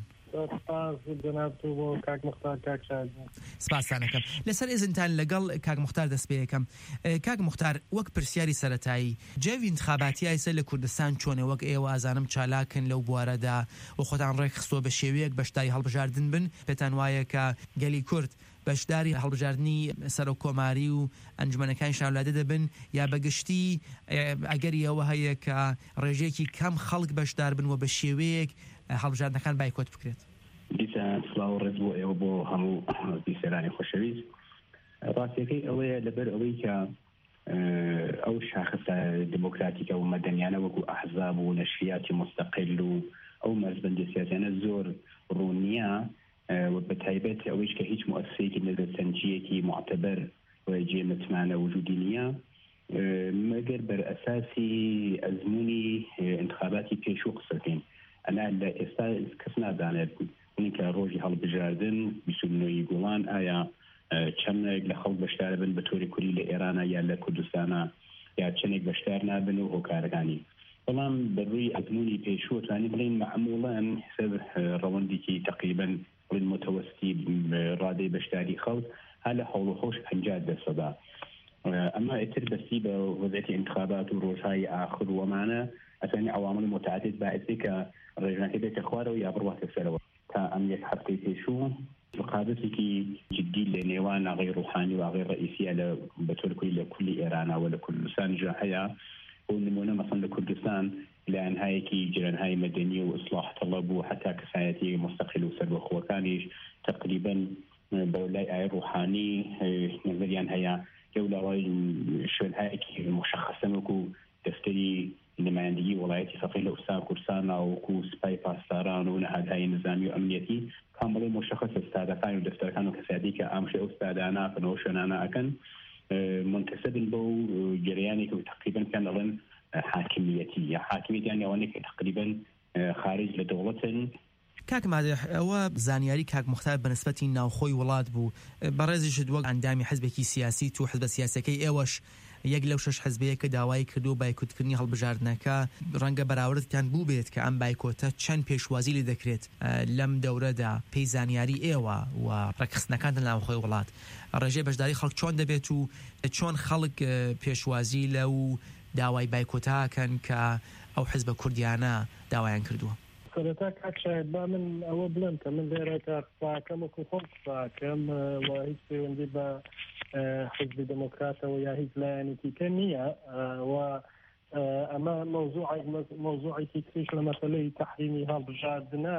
سپاسانەکەم. لەسەر ئێزنتان لەگەڵ کاک موختار دەست پێ یەکەم. کاک موختار وەک پرسیاری سەرەتایی جێوی انتخاباتی ئایسە لە کوردستان چۆنێ وەک ئێوە ئازانم چالاکن لەو بوارەدا و خۆتان ڕێک خستۆ بە شێوەیەک بەشداری هەڵبژاردن بن پێتان وایە کە گەلی کورد بەشداری هەڵبژاردننی سەر و کۆماری و ئەنجومەنەکانی شارولادە دەبن یا بەگشتی ئەگەریەوە هەیە کە ڕێژەیەکی کەم خەڵک بەشدار بن و بە شێوەیەک هەڵبژاردنەکان بایکۆت بکرێت. دیسە سڵاو ڕێز بۆ ئێوە بۆ هەموو بیسەرانی خۆشەویست. ڕاستیەکەی ئەوەیە لەبەر ئەوەی کە ئەو شاخصە دموکراتیکە و مەدەنیانە وەکو ئەحزاب و نەشریاتی مستەقل و ئەو مەرزبەندی سیاسیانە زۆر ڕوونیە بە تایبەت ئەوەیش کە هیچ مؤسسەیەکی نەزەرسەنجیەکی معتەبەر جێ متمانە وجودی نییە مەگەر بەر ئەساسی ئەزمموی انتخاباتی پێشوو قسەکەین. ئەنا لە ئێستا کەس نازانێت کە ڕۆژی هەڵبژاردن 29 گوڵان ئایا چەندێک لە خەڵک بەشدار بن بە تۆری کوری لە ئێرانە یا لە کوردستانە یا چەندێک بەشدار نابن و هۆکارەکانی. بەڵام بەڕووی ئەزمموی پێشوو توانی بڵین معموڵان حساب ڕەوەندێکی تقریبا متوسطی ڕادەی بەشداری خەڵک هەلە هەوڵ و خۆش 50%. ئەمە ئیتر بەسی بە وەزعەتی انتخابات و ڕۆژهای ئاخر وەمانە ئەسانی عوامل متعدد باعثی کە ڕێژنەکە بێتە خوارەوە یا بڕواتە سەرەوە. تا ئەم یەک هەفتەی پێشوو رقابتێکی جدی لە نێوان ئاغای ڕوحانی و ئاغای ڕئیسیە لە بەتۆرکوی لە کولی ئێرانەوە لە کوردستانجا هەیە. بۆ نمونە مەسەڵەن لە کوردستان لایەنهایەکی جرەنهای مەدەنی و ئیسلاح تەڵەب و حتا کەسایەتی مستەقل و سەربەخۆوەکانیش تقریبا بەلای ئاغای ڕوحانی نظریان هەیە لەوڵاوای شوێنهایەکی مشخصن وەکو دەفتەری نمایندگی وڵایەتی فەقیه لە ئوستان کوردستان وەکو سپای پاسداران و نەهادهای نظامی و ئەمنیەتی کامڵی مشخص ئستادەکان و دەفتەرەکان و کەسایەتی کە ئامشە ئەو ئستادانە ئەکەنەوە شوێنانە ئەکەن منتەسەبن بەو جریانێک و تقریبا کەن دەڵێن حاکمیەتی یا حاکمیەتیان ئەوانەی کە تقریبا خارج لە دەوڵەتن. کاک مادح ئەوە زانیاری کاک مختار بەنسبەتی ناوخۆی وڵات بوو بەڕێزیشت وەک ئەندامی حزبێکی سیاسی تو حزبە سیاسەکەی ئێوەش یەک لەو 6 حزبەیە کە داوای کردو بایکوتکردنی هەڵبژاردنەکە ڕەنگە بەراوردتان بوو بێت کە ئەم بایکۆتە چەند پێشوازی لێ دەکرێت لەم دەورەدا پێی زانیاری ئێوە و ڕێکخستنەکان لە ناوخۆی وڵات ڕێژەی بەشداری خەڵک چۆن دەبێت و چۆن خەڵک پێشوازی لەو داوای بایکۆتاکەن کە ئەو حزبە کوردیانە داوایان کردووە. سەرەتا کاک شاید با من ئەوە بڵێم کە من لێرە قساکەم وەکو خۆم قساکەم و هیچ پەیوەندی بە حزبی دموکراتەوە یا هیچ لایەنێکی کە نییە و ئەمە مۆزوعێکی تریش لە مەسەلەی تەحریمی هەڵبژاردنە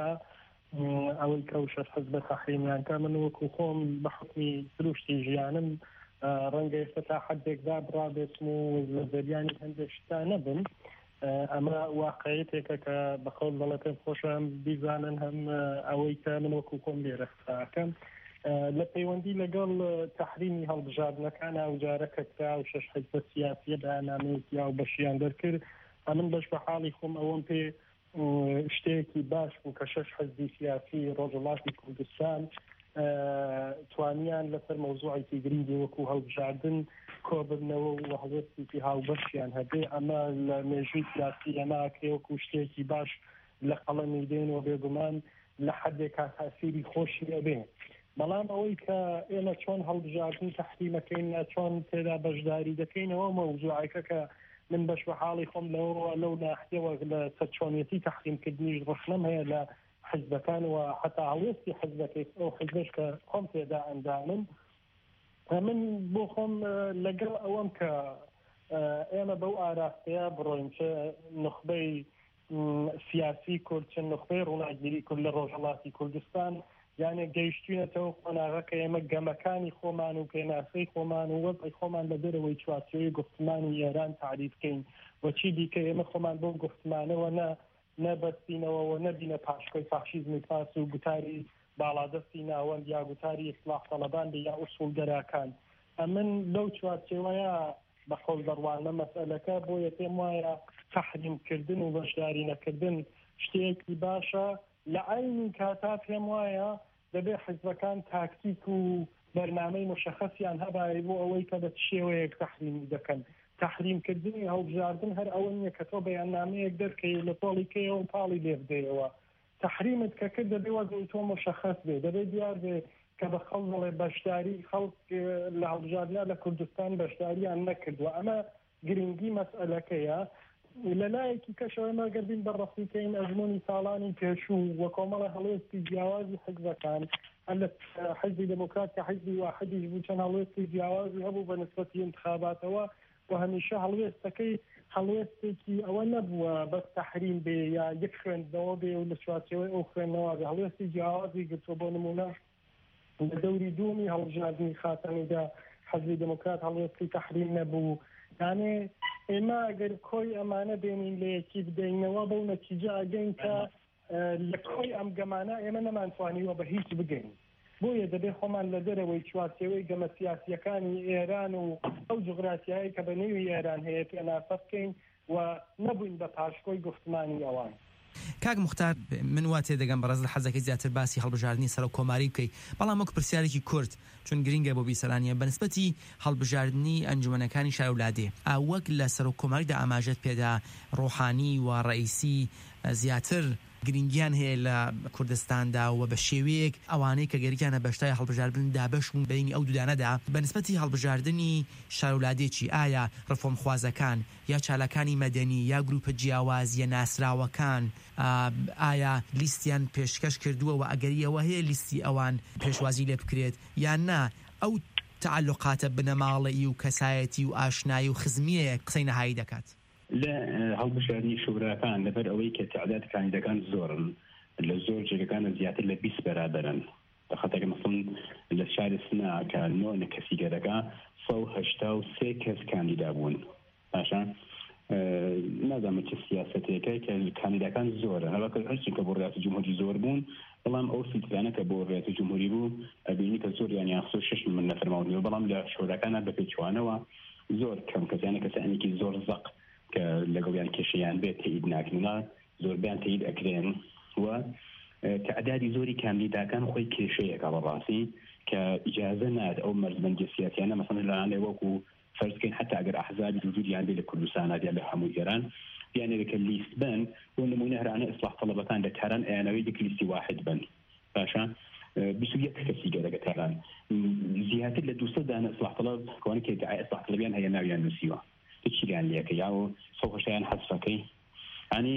ئەوەی کە شەش حزبە تەحریمیان کە من وەکو خۆم بە حکمی دروشتی ژیانم ڕەنگە ئێستا تا حدێکدا بڕابێتم و لە زەریانی هەندێک شتا نەبن. ئەمە واقعیتێکە کە بەقەول دەڵێتم خۆشم بیزانن هەم ئەوەی کە من وەکو خۆم لێرە قساکەم لە پەیوەندی لەگەڵ تەحریمی هەڵبژاردنەکان ئەوجارەکە کرا و 6 حزبە سیاسیە بەیاننامەیەکی یا و بەشیان دەرکرد. ئەمن بەش بە حاڵی خۆم ئەوەم پێ شتێکی باش بوو کە 6 حزبی سیاسی ڕۆژهەڵاتی کوردستان توانیان لەسەر مەوزوعێکی گرنگی وەکو هەڵبژاردن کۆبنەوە و هەڵوێستی هاوبەشیان هەبێ. ئەمە لە مێژووی سیاسی ئەماکرێ وەکو شتێکی باش لە قەڵەمی دێنەوە بێگومان لە حدێکا تاسیری خۆشی ئەبێ. بەڵام ئەوەی کە ئێمە چۆن هەڵبژاردن تەحریمەکەین چۆن تێدا بەشداری دەکەینەوە مەوزوعێکە کە من بەش بە حاڵی خۆم لەو ناحیەوە لە سەرچۆنیەتی تەحریمکردنیش ڕخنەم هەیە لە حزبەکان و حتا هەڵوێستی حزبەکەی ئەو حزبش کە خۆم تێدا ئەندامن. من بۆ خۆم لەگەڵ ئەوەم کە ئێمە بەو ئاراستەیە بڕۆین چ نخبەی سیاسی کورد چ نخبەی ڕووناگیری کورد لە ڕۆژهەڵاتی کوردستان یانێ گەیشتوینەتەوە قۆناغەکە ئێمە گەمەکانی خۆمان و پێناسەی خۆمان و وەزعی خۆمان لە دەرەوەی چوارچێوەی گفتمانی ئێران تعریف بکەین وەچی دیکە ئێمە خۆمان بۆ گفتمانەوە نەبەستینەوە و نەبینە پاشکۆی فاشیزمی پاس و گوتاری باڵادەستی ناوەند یا گوتاری ئیسلاح تەڵەبان یا ئوسوڵگەراکان. ئەمن لەو چوارچێوەیە بە خۆڵ دەڕوانە مەسئلەکە بۆیە پێم وایە تەحریمکردن و بەشداری نەکردن شتێکی باشە. لە عینی کاتا پێم وایە دەبێ حزبەکان تاکتیک و بەرنامەی مشخەسیان هەبای بۆ ئەوەی کە بە شێوەیەک تەحریمی دەکەن. تەحریمکردنی هەڵبژاردن هەر ئەوە نییە کە تۆ بەیاننامەیەک دەرکەی لە تۆڵی کێەوە پاڵی لێ بدەیەوە. تەحریمت کە کرد دەبێ وەزعی تۆ مشخەس بێ دەبێت دیار بێ کە بە خەڵک دەڵێ بەشداری خەڵک لە هەڵبژاردنە لە کوردستان بەشداریان نەکردووە. ئەمە گرنگی مەسئلەکەیە. لەلایەکی کەشەوەمە گەردین بەڕەفیکەین ئەزمموی ساڵانی پێشوو وە کۆمەڵە هەڵوێستی جیاوازی حزبەکان لە حزبی دموکرات کە حزبی واحدیش بوو چەند هەڵوێستی جیاوازی هەبوو بە نسبەتی انتخاباتەوە و هەمیشە هەڵوێستەکەی هەڵوێستێکی ئەوە نەبووە بەس تەحریم بێ یا یەک خوێندنەوە بێ و لە چوارچێوەی ئەو خوێندنەوە بێ هەڵوێستی جیاوازی گرتووە بۆ نمونە لە دەوری دوومی هەڵبژاردننی خاتەمیدا حزبی دموکرات هەڵوێستی تەحریم نەبوو یانێ ئێمە ئەگەر کۆی ئەمانە بێنین لە یەکی بدەینەوە بەو نەتیجە ئەگەین کە لە کۆی ئەم گەمانە ئێمە نەمانتوانیوە بە هیچ بگەین بۆیە دەبێت خۆمان لە دەرەوەی چوارچێوەی گەمە سیاسیەکانی ئێران و ئەو جوغرافیایی کە بە نێوی ئێران هەیە پێناسە بکەین و نەبووین بە پاشکۆی گفتمانی ئەوان. کاک مختار من وا تێدەگەم بەڕێز لە حەزەکەی زیاتر باسی هەڵبژاردننی سەر و کۆماری بکەیت بەڵام وەک پرسیارێکی کورد چون گرینگە بۆ بیسەرانیە بەنسبەتی هەڵبژاردننی ئەنجومەنەکانی شارەولادێ وەک لە سەر و کۆماریدا ئاماژەت پێدا ڕۆحانی و ڕئیسی زیاتر گرنگیان هەیە لە کوردستاندا و بە شێوەیەک ئەوانەی کە گەریانە بەشتای هەڵبژاردن دابەش بوون بینی ئەو دوودانەدا بەنسبەتی هەڵبژاردننی شارەولادێکی ئایا ڕفۆمخوازەکان یا چالەکانی مەدەنی یا گروپە جیاواز یا ناسراوەکان ئایا لیستیان پێشکەش کردووە و ئەگەریەوە هەیە لیستی ئەوان پێشوازی لێ بکرێت یان نا ئەو تعلقاتە بنەماڵی و کەسایەتی و ئاشنایی و خزمیە قسەی نەهایی دەکات لە هەڵبژاردننی شوراکان لەبەر ئەوەی کە تعداد کاندیدەکان زۆرن لە زۆر جێگەکانە زیاتر لە 20 بەرابەرن بەخەتەکە مەسڵن لە شاری سنا کە 9 کەسیگەرەکە 183 کەس کاندیدا بوون باشە نازانم چه سیاسەتێکە کە کاندیدەکان زۆرە هەڵکە هەرچی کە بۆ ڕێیاسی جمهوری زۆر بوون بەڵام ئەو فیلترانە کە بۆ ڕێیاسی جمهوری بوو ئەبینی کە زۆر یان 6 من نەفەرماونی بەڵام لە شوراکانە بە پێچوانەوە زۆر کەم کەسانە کەسانێکی زۆر زەق کە لەگەڵیان کێشەیان بێت تایید ناکرێنە زۆربیان تایید ئەکرێن و تعدادی زۆری کاندیداکان خۆی کێشەیەکە بەڕاستی کە ئیجازە نات ئەو مەرزبەندی سیاسیانە مەسەڵەن لەلایەن وەکو فەرزکەین حتا ئەگەر ئەحزابی وجودیان بێ لە کوردستان یا لە هەموو گەران بیانێت کە لیست بن بۆ نمونە هەرانە ئیسلاح طەلەبەکان لە تاران ئەیانەوەی یەک لیستی واحد بن باشە 21 کەسی گەرەگە تاران زیاتر لە 200 دانە ئیسلاح طەلەب کەوانە کە ئیدعای ئیسلاح طەلەبیان هەیە ناویان نووسیوە چیان لێکە یا و سەوهشیان حەسفەکەی ینی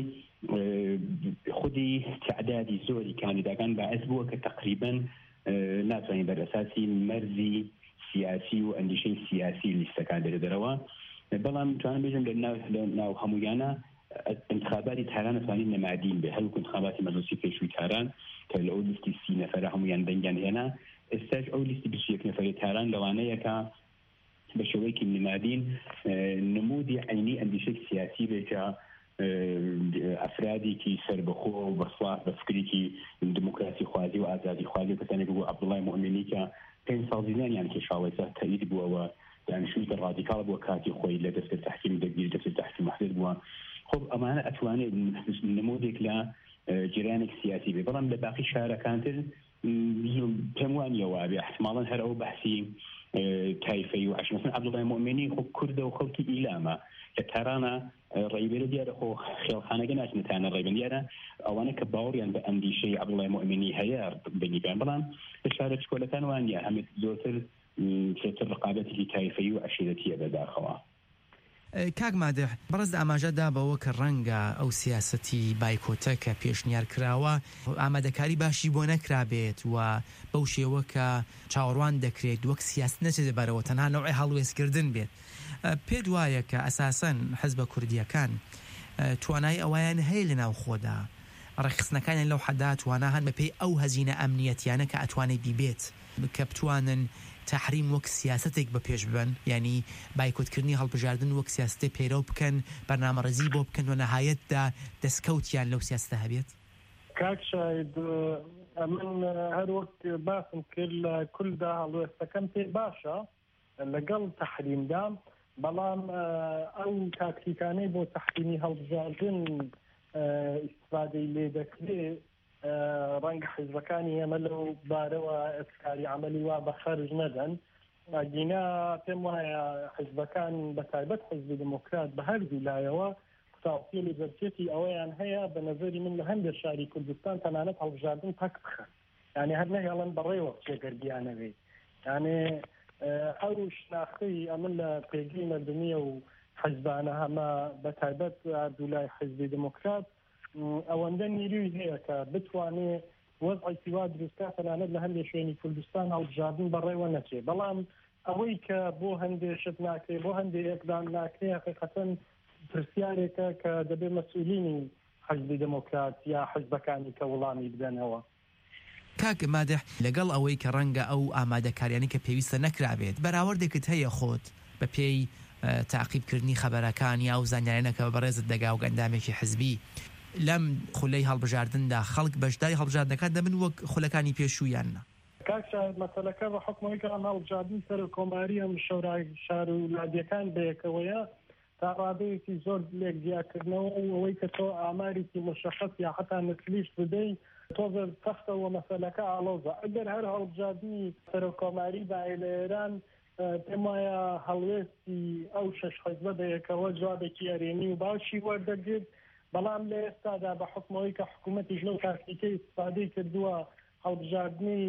خودی تعدادی زۆری کاندیداکان باعث بووە کە تقریبا ناتوانین بەرئەساسی مەرزی سیاسی و ئەندیشەی سیاسی لیستەکان دەرەوە بەڵام توانم بێژم لە ناو هەموویانە انتخاباتی تاران ئەتوانین نەمادین بێ هەروەکو انتخاباتی مەجلیسی پێشووی تاران کە لە ئەو لیستی 30 نەفەرە هەموویان دەنگیان هێنا ئێستاش ئەو لیستی 21 نەفەری تاران لەوانەیە کە بە شێوەیەکی نمادین نمودی عینی ئەندیشەی سیاسی بێکە ئەفرادێکی سەربەخۆ و بەسڵاح بە فکرێکی دموکراسی خوازی و ئازادی خوازی کەسانێک بوو عەبدوڵای مومینی کە 5 ساڵ زیندانیان کێشاوەتە تایید بووەوە دانیشتووی ڕادیکاڵ بووە کاتی خۆی لە دەستگای تەحکیم دەگیری دەستگای تەحکیم محدود بووە خۆ ئەمانە ئەتوانێت نمودێک لە جریانێک سیاسی بێ بەڵام لە باقی شارەکانتر پێم وانیەوە بێ احتماڵاً هەر ئەو بەحسی تایفەی و عشمەسن عەبدوڵای مومینی خۆ کوردە و خەڵکی ئیلامە کە تارانە ڕێبێرە دیارە خۆ خێڵخانەکە ناچنەتانە ڕێبن دیارە ئەوانە کە باوەڕیان بە ئەندیشەی عەبدوڵای مومینی هەیە بەنیبیان بەڵام لە شارە چکۆلەکان وانیە هەمێت زۆرتر ڕقابەتێکی تایفەی و عەشیرەتیە بەداخەوە کاک مادح بەڕێز ئاماژەدا بەوە کە ڕەنگە ئەو سیاسەتی بایکۆتە کە پێشنیار کراوە ئامادەکاری باشی بۆ نەکرابێت و بەو شێوە کە چاوەڕوان دەکرێت وەک سیاست نەچێت دەبارەوە تەنها نەوعی هەڵوێستکردن بێت پێت وایە کە ئەساسەن حیزبە کوردیەکان توانای ئەویان هەیە لە ناو خۆدا ڕێخستنەکانیان لەو حەدا توانە هەن بەپێی ئەو هەزینە ئەمنیەتیانە کە ئەتوانێت بیبێت کە بتوانن تحریم وەک سیاستێک بە پێش ببن ینی بایکۆتکردنی هەڵبژاردن وەک سیاستێ پەیرەو بکەن بەرنامەڕێزی بۆ بکەن و نەهایەتدا دەستکەوتیان لەو سیاستە هەبێت کاک شاید من هەر وەک باسم کرد لە کولدا هەڵوێستەکەم پێ باشە لەگەڵ تەحریمدا بەڵام ئەو تاکتیکانەی بۆ تەحریمی هەڵبژاردن ئیستفادەی لێ دەکرێت ڕەنگە حیزبەکانی ئێمە لەو بارەوە ئەسکاری عەمەلی وا بە خەرج نەدەن ئاگینا پێم وایە حیزبەکان بە تایبەت حیزبی دموکرات بە هەردوو لایەوە قوتاوپی لیبەرتێتی ئەوەیان هەیە بە نەزەری من لە هەندێک شاری کوردستان تەنانەت هەڵبژاردن پەک بخەن یعنی هەر نەهێڵن بەڕێوە بچێگەردیانەوێ یعنی ئەو شناختی ئەمن لە پێگەی مەردمیە و حزبانە هەمە بەتایبەت دوولای حزبی دموکرات ئەوەندە نیروی هەیە کە بتوانێت وەزعی وا دروستکە تەنانەت لە هەندێک شوێنی کوردستان هەڵبژاردن بەڕێوە نەچێ بەڵام ئەوەی کە بۆ هەندێک شت ناکرێت بۆ هەندێک ئەقدام ناکرێت حقیقەتەن پرسیارێکە کە دەبێت مەسئولینی حزبی دموکرات یا حزبەکانی کە وەڵامی بدەنەوە. کاک مادح لەگەڵ ئەوەی کە ڕەنگە ئەو ئامادەکاریانی کە پێویستە نەکرابێت بەراوردێکت هەیە خۆت بە پێی تاقیبکردنی خەبەرەکانی ئەو زانیارانەکە بەڕێزت دەگا و گەندامێکی حزبی لەم خولەی هەڵبژاردندا خەڵک بەشداری هەڵبژاردنەکان دەبن وەک خولەکانی پێشوویانە. کاکشار مەسەلەکە بە حکمەوەی کە ئەم هەڵبژاردن سەر کۆماری ئەم شەورای شار و لادیەکان بەیەکەوەیە تا ڕادەیەکی زۆر لێک دیاکردنەوە ئەوەی کە تۆ ئامارێکی مشخص یا حتا نسلیش بدەی تۆ تەختەوە مەسەلەکە ئاڵۆزە ئەگەر هەر هەڵبژاردنی سەر کۆماری بای لە ئێران پێم وایە هەڵوێستی ئەو شەش حیزبە بەیەکەوە جوابێکی ئەرێنی و باشی وەردەگرت بەڵام لە ئێستادا بە حکمەوەی کە حکوومەتیش لەو تاکتیکەی استفادەی کردووە هەڵبژاردنی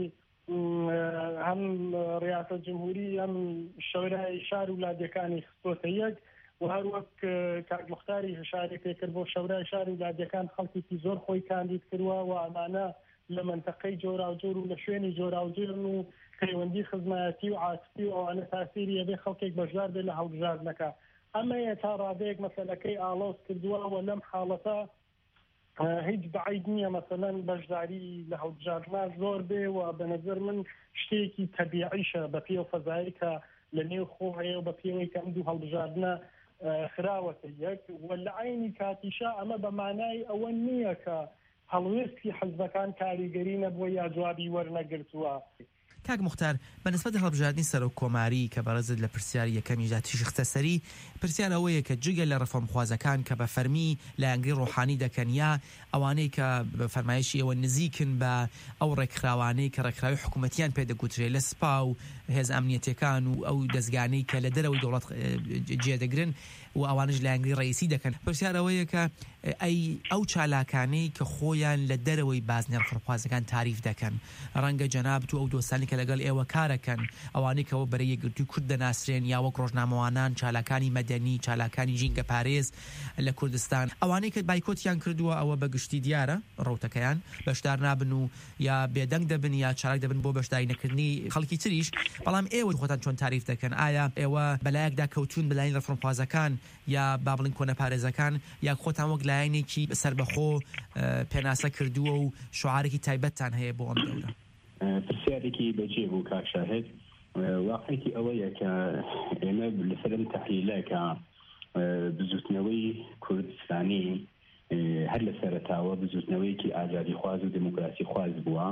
هەم ڕیاسەت جمهوری ئەم شەورای شار و لادیەکانی خستۆتە یەک و هەر وەک کاک مختاری هشارێک پێکرد بۆ شەورای شار و لادیەکان خەڵکێکی زۆر خۆی کاندید کردووە و ئەمانە لە منتەقەی جۆراوجۆر و لە شوێنی جۆراوجۆرن و پەیوەندی خزمەتی و عاتفی و ئەوانە تاسیری ئەبێ خەڵکێک بەشدار بێت لە هەڵبژاردنەکە ئەمەیە تا ڕادەیەک مەسەلەکەی ئاڵۆز کردووە و لەم حاڵەتە هیچ بەعید نییە مەسەلەن بەشداری لە هەڵبژاردنە زۆر بێ و بە نەزەر من شتێکی تەبیعیشە بە پێ و فەزایی کە لە نێو خۆ هەیە و بە پێوەی کە ئەم دوو هەڵبژاردنە خراوەتە یەک و لە عینی کاتیشا ئەمە بە مانای ئەوە نییە کە هەڵوێستی حزبەکان کاریگەری نەبووە یا جوابی وەرنەگرتووە. کاک مختار بەنسبەت هەڵبژاردننی سەر و کۆماری کە بەڕێزت لە پرسیاری یەکەمیدا تیژختە سەری پرسیار ئەوەیە کە جگە لە ڕەفۆمخوازەکان کە بە فەرمی لە ئەنگری ڕۆحانی دەکەن یا ئەوانەی کە بە فەرمایشی ئەوە نزیکن بە ئەو ڕێکخراوانەی کە ڕێکخراوی حکوومەتیان پێدەگوترێت لە سپا و هێز ئەمنیەتەکان و ئەو دەستگانەی کە لە دەرەوەی دەوڵەت جێدەگرن و ئەوانش لە ئەنگری ڕئیسی دەکەن پرسیار ئەوەیە کە ئەو چالاکانەی کە خۆیان لە دەرەوەی بازنێر ڕەفۆمخوازەکان تاریف دەکەن ڕەنگە جەناب تو ئەو دۆستانی کە لەگەڵ ئێوە کارەکەن ئەوانەی کەەوە بەرەی یەکگرتووی کورد دەناسرێن یا وەک ڕۆژنامەوانان چالاکانی مەدەنی چالاکانی ژینگە پارێز لە کوردستان ئەوانەی کە بایکۆتیان کردووە ئەوە بە گشتی دیارە ڕوتەکەیان بەشدار نابن و یا بێدەنگ دەبن یا چالاک دەبن بۆ بەشداری نەکردنی خەڵکی تریش بەڵام ئێوە خۆتان چۆن تاریف دەکەن ئایا ئێوە بەلایەکدا کەوتون بەلایەن ڕەفۆمخوازەکان یا با بڵین کۆنە پارێزەکان یا خۆتان وەک لایەنێکی سەربەخۆ پێناسە کردووە و شعارێکی تایبەتتان هەیە بۆ ئەم دەورە؟ پرسیارێکی بەجێ بوو کاک شاهد واقعیتی ئەوەیە کە ئێمە لەسەرم تەحلیلەکە بزوتنەوەی کوردستانی هەر لە سەرەتاوە بزوتنەوەیکی ئازادی خواز و دموکراسی خواز بووە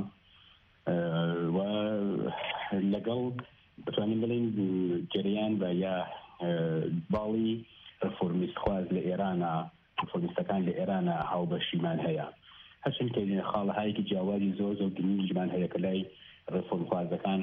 و لەگەڵ بتوانین بڵین جریان بە یا باڵی ڕفۆرمیست خواز لە ئێرانە ڕفۆرمیستەکان لە ئێرانە هاوبەشیمان هەیە هەرچەند کە خاڵەهایەکی جیاوازی زۆر زۆر گرنگیمان هەیە کە لای ڕفۆرمخوازەکان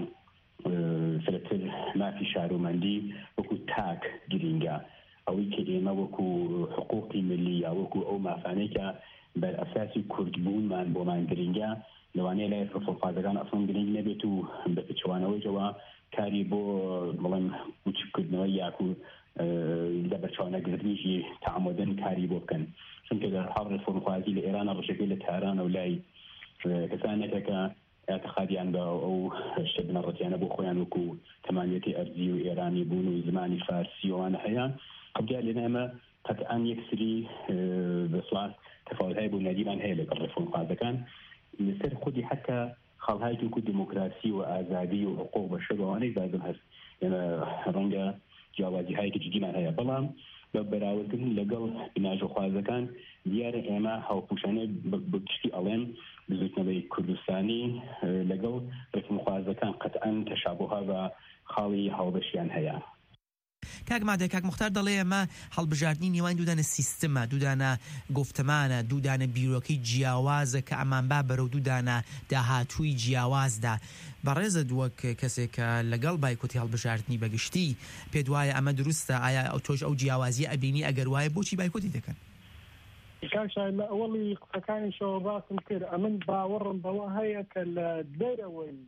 فرەتر مافی شارومەندی وەکو تاک گرینگە ئەوەی کە ئێمە وەکو حقوقی ملی یا وەکو ئەو مافانەی کە بەر ئەساسی کوردبوونمان بۆمان گرینگە لەوانەیە لای ڕفۆرمخوازەکان ئەسڵ گرنگ نەبێت و بە پچوانەوەیەوە کاری بۆ بڵێن وچکردنەوەی یاکو لە بەرچوانەگرتنیشی تعامدن کاری بۆ بکەن چونکە لە حاڵ ڕفۆرمخوازی لە ئێرانە ڕۆژەکەی لە تارانە و لای کەسانێکە کە اعتقادیان بە ئەو شتە بنەڕەتیانە بۆ خۆیان وەکو تەمانەتی ئەرزی و ئێرانی بوون و زمانی فارسی وانە هەیە قبلیا لێنە ئەمە قەتعان یەک سری بەسڵات تەفاوت‌های بوونەدیمان هەیە لەگەڵ ڕفۆرمخوازەکان لەسەر خودی حتا خەڵهایکی وەکو دموکراسی و ئازادی و حقوق بەشەر ئەوانەی بازم هەست ڕەنگە جیاوازی هایکی جدیمان هەیە بەڵام بە بەراوردن لەگەڵ بناژەخوازەکان دیارە ئێمە هاوپوشانە بگشتی ئەڵێن بزوتنەوەی کوردستانی لەگەڵ ڕفۆرمخوازەکان قەتعاً تەشابوها بە خاڵی هاوبەشیان هەیە. کاک مادە کاک مختار دەڵێ ئەمە هەڵبژاردننی نێوان دوودانە سیستەمە دوودانە گفتمانە دوودانە بیرۆکەی جیاوازە کە ئەمان با بەرەو دوودانە داهاتووی جیاوازدا بەڕێزە وەک کەسێک کە لەگەڵ بایکۆتی هەڵبژاردننی بەگشتی پێ دوایە ئەمە دروستە ئایا ئەو تۆش ئەو جیاوازی ئەبینی ئەگەر وایە بۆچی بایکۆتی دەکەن؟ کاکشای لە ئەوەڵی قسەکانیشەوە باسم کرد ئەمن باوەڕم بەوە هەیە کە لە دەرەوەی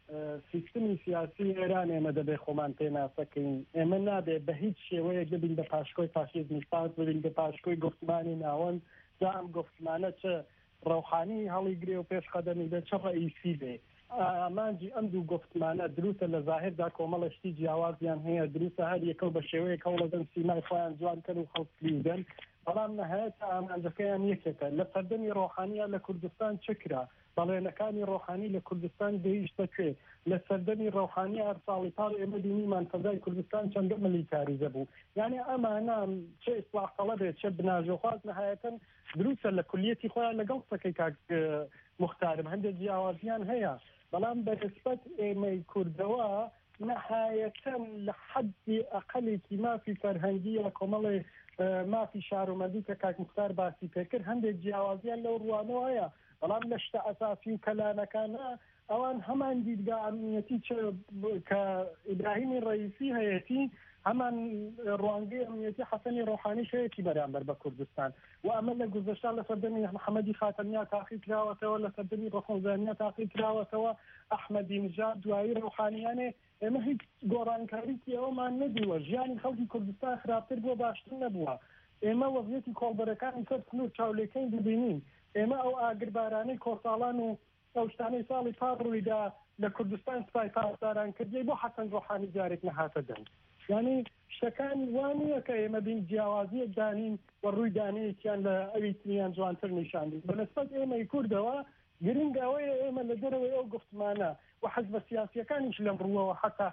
سیستمی سیاسی ئێران ئێمە دەبێ خۆمان پێناسەکەین ئێمە نابێ بە هیچ شێوەیەک ببین بە پاشکۆی فاشیزمی پاس ببین بە پاشکۆی گفتمانی ناوەند جا ئەم گفتمانە چه ڕەوحانی هەڵی گرێ و پێش قەدەمی بێ چه ڕئیسی بێ ئامانجی ئەم دوو گفتمانە دروستە لە ظاهردا کۆمەڵشتی جیاوازیان هەیە دروستە هەر یەکەو بە شێوەیە کەوڵەدەن سیمای خۆیان جوانکەن و خەڵکلیودەن بەڵام نەهایەتە ئامانجەکەیان یەکێکە لە سەردەمی ڕۆحانیە لە کوردستان چکرا بەڵێنەکانی ڕۆحانی لە کوردستان گەیشتە کوێ لە سەردەمی ڕۆحانی هەر ساڵی پاڵ ئێمە بینیمان فەزای کوردستان چەندە ملیتاریزە بوو یعنی ئەمانە چه ئیسلاح تەڵەبێت چه بناژۆخواز نەهایەتەن دروستە لە کولیەتی خۆیان لەگەڵ سەکەی کاک مختارم هەندێک جیاوازیان هەیە بەڵام بەنسبەت ئێمەی کوردەوە نەهایەتەن لە حەدی ئەقەلێکی مافی فەرهەنگی لە کۆمەڵێ مافی شارۆمەندی کە کاک مختار باسی پێکرد هەندێک جیاوازیان لەو ڕوانەوە هەیە بەڵام لە شتە ئەساسی و کەلانەکانە ئەوان هەمان دیدگا ئەمنیەتی کە ئیبراهیمی ڕئیسی هەیەتی هەمان ڕوانگەی ئەمنیەتی حەسەنی ڕۆحانی شەیەکی بەرامبەر بە کوردستان و ئەمە لە گوزەشتا لە سەردەمی محەممەدی خاتەمیا تاقی کراوەتەوە لە سەردەمی ڕۆخۆنزانیا تاقی کراوەتەوە ئەحمەدی نژاد دوایی ڕۆحانیانێ ئێمە هیچ گۆڕانکاریی ئەومان نەدیوە ژیانی خەڵکی کوردستان خراپتر بووە باشتر نەبووە ئێمە وەزیەتی کۆڵبەرەکانی سەر سنوور چاولێکەین ببینین ئێمە ئەو ئاگربارانەی کۆساڵان و ئەو شتانەی ساڵی پار ڕوویدا لە کوردستان سپای پاسداران کردی بۆ حەسەن ڕۆحانی جارێک نەهاتە دەنگ یعنی شتەکان وانە کە ئێمە بین جیاوازیەک دانین و ڕووی دانەیەکیان لە ئەوی تریان جوانتر نیشاندین بەنسبەت ئێمەی کوردەوە گرنگ ئەوەیە ئێمە لە دەرەوەی ئەو گفتمانە و حەزبە سیاسیەکانیش لەم ڕووەوە حتا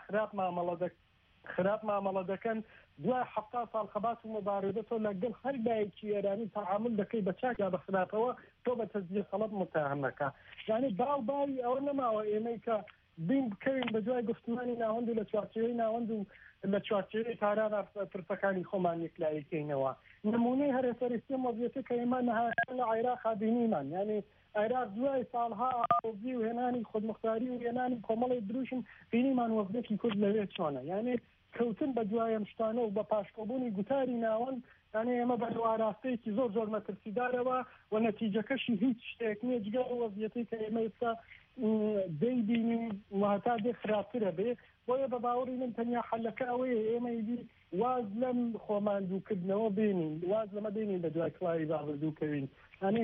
خراپ مامەڵە دەکەن دوای 70 ساڵ خەبات و مبارزەتۆ لەگەڵ هەر دایکی ئێرانی تعامل دەکەی بە چاک یا بە خراپەوە تۆ بە تەجزیە خەڵەت متهمەکە یعنی باوی ئەوە نەماوە ئێمەی کە بین بکەوین بە دوای گفتمانی ناوەند و لە چوارچێوەی ناوەند و لە چوارچێوەی تاران پرسەکانی خۆمان یەکلایەکەینەوە نمونەی هەرێسەرستی وەزیەتە کە ئێمە نەهایەتەن لە عێراق بینیمان یعنی عێراق دوای ساڵها ئاوزی و هێنانی خودمختاری و هێنانی کۆمەڵی دروشن بینیمان وەزیەتی کورد لەوێ چۆنە یعنی کەوتن بە دوایەم شتانە و بە پاشکۆبوونی گوتاری ناوەند یعنی ئێمە بە ئاراستەیەکی زۆر مەترسیدارەوە و نەتیجەکەشی هیچ شتێک نییە جگە وەزیەتی کە ئێمە ئێستا دەیبینی وهتا دێ خراپترە بێ بۆیە بە باوەڕی من تەنیا حەلەکە ئەوەیە ئێمەیدی واز لەم خۆماندووکردنەوە بینین واز لەمە بینین بە دوای کڵاوی بابردووکەوین یعنی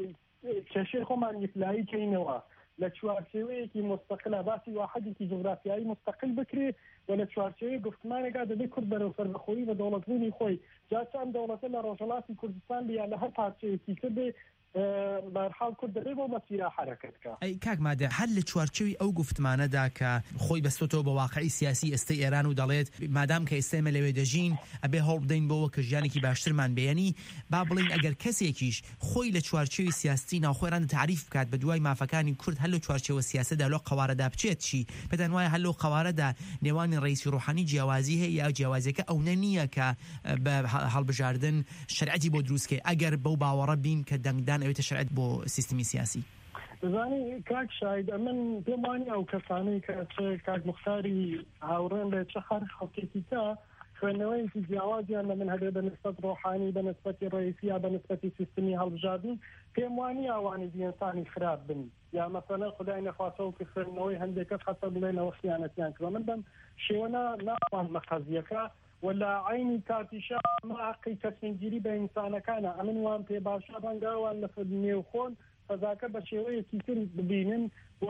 کێشەی خۆمان یەکلایی کەینەوە لە چوارچێوەیەکی مستەقلە باسی واحدێکی جغرافیایی مستەقل بکرێ و لە چوارچێوەی گفتمانێکا دەبێت کورد بەرەو سەربەخۆیی بە دەوڵەتبوونی خۆی جا چەند دەوڵەتە لە ڕۆژهەڵاتی کوردستان بیان لە هەر پارچەیەکی تر بێ بەرحاڵ کورد دەبێت بۆ مەسیرە حرەکەتکە ئەی کاک مادە هەر لە چوارچێوی ئەو گفتمانەدا کە خۆی بەستۆتەوە بە واقعی سیاسی ئێستای ئێران و دەڵێت مادام کە ئێستێمە لەوێ دەژین ئەبێ هەوڵ بدەین بۆەوە کە ژیانێکی باشترمان بێنی با بڵین ئەگەر کەسێکیش خۆی لە چوارچێوی سیاسی ناوخۆیان تعریف بکات بە دوای مافەکانی کورد هەر لە چوارچێوە سیاسەدا لۆ قەوارەدا بچێت چی پێتان وایە هەر لەو قەوارەدا نێوانی ڕئیسی ڕۆحانی جیاوازی هەیە یا جیاوازیەکە ئەو نییە کە بە هەڵبژاردن شەریعەتی بۆ دروستکەی ئەگەر بەو باوەڕە بین کە دەنگدان ئەوێتە شەریعەت بۆ سیستمی سیاسی دەزانی کاک شاید من پێم وانی ئەو کەسانەی کە کاک مختاری هاوڕێن لە چه هەر خەڵکێکی تا خوێندنەوەیەکی جیاوازیان لە من هەبێ بەنسبەت ڕۆحانی بەنسبەتی ڕئیسی یا بەنسبەتی سیستمی هەڵبژاردن پێم وانی ئەوانی ئینسانی خراپ بن یا مەسەلەن خدای نەخواتەوە کە خوێندنەوەی هەندێک کەس حەسە بڵێنەوە خیانەتیان کردوە من بەم شێوە ناوان قەزیەکە ولا عینی کاتیشا ماقی تەسمیمگیری بە ئینسانەکانە ئەمن وان پێ باشە ڕەنگاوان لە نێوخۆن فەزاکە بە شێوەیەکی تر ببینن و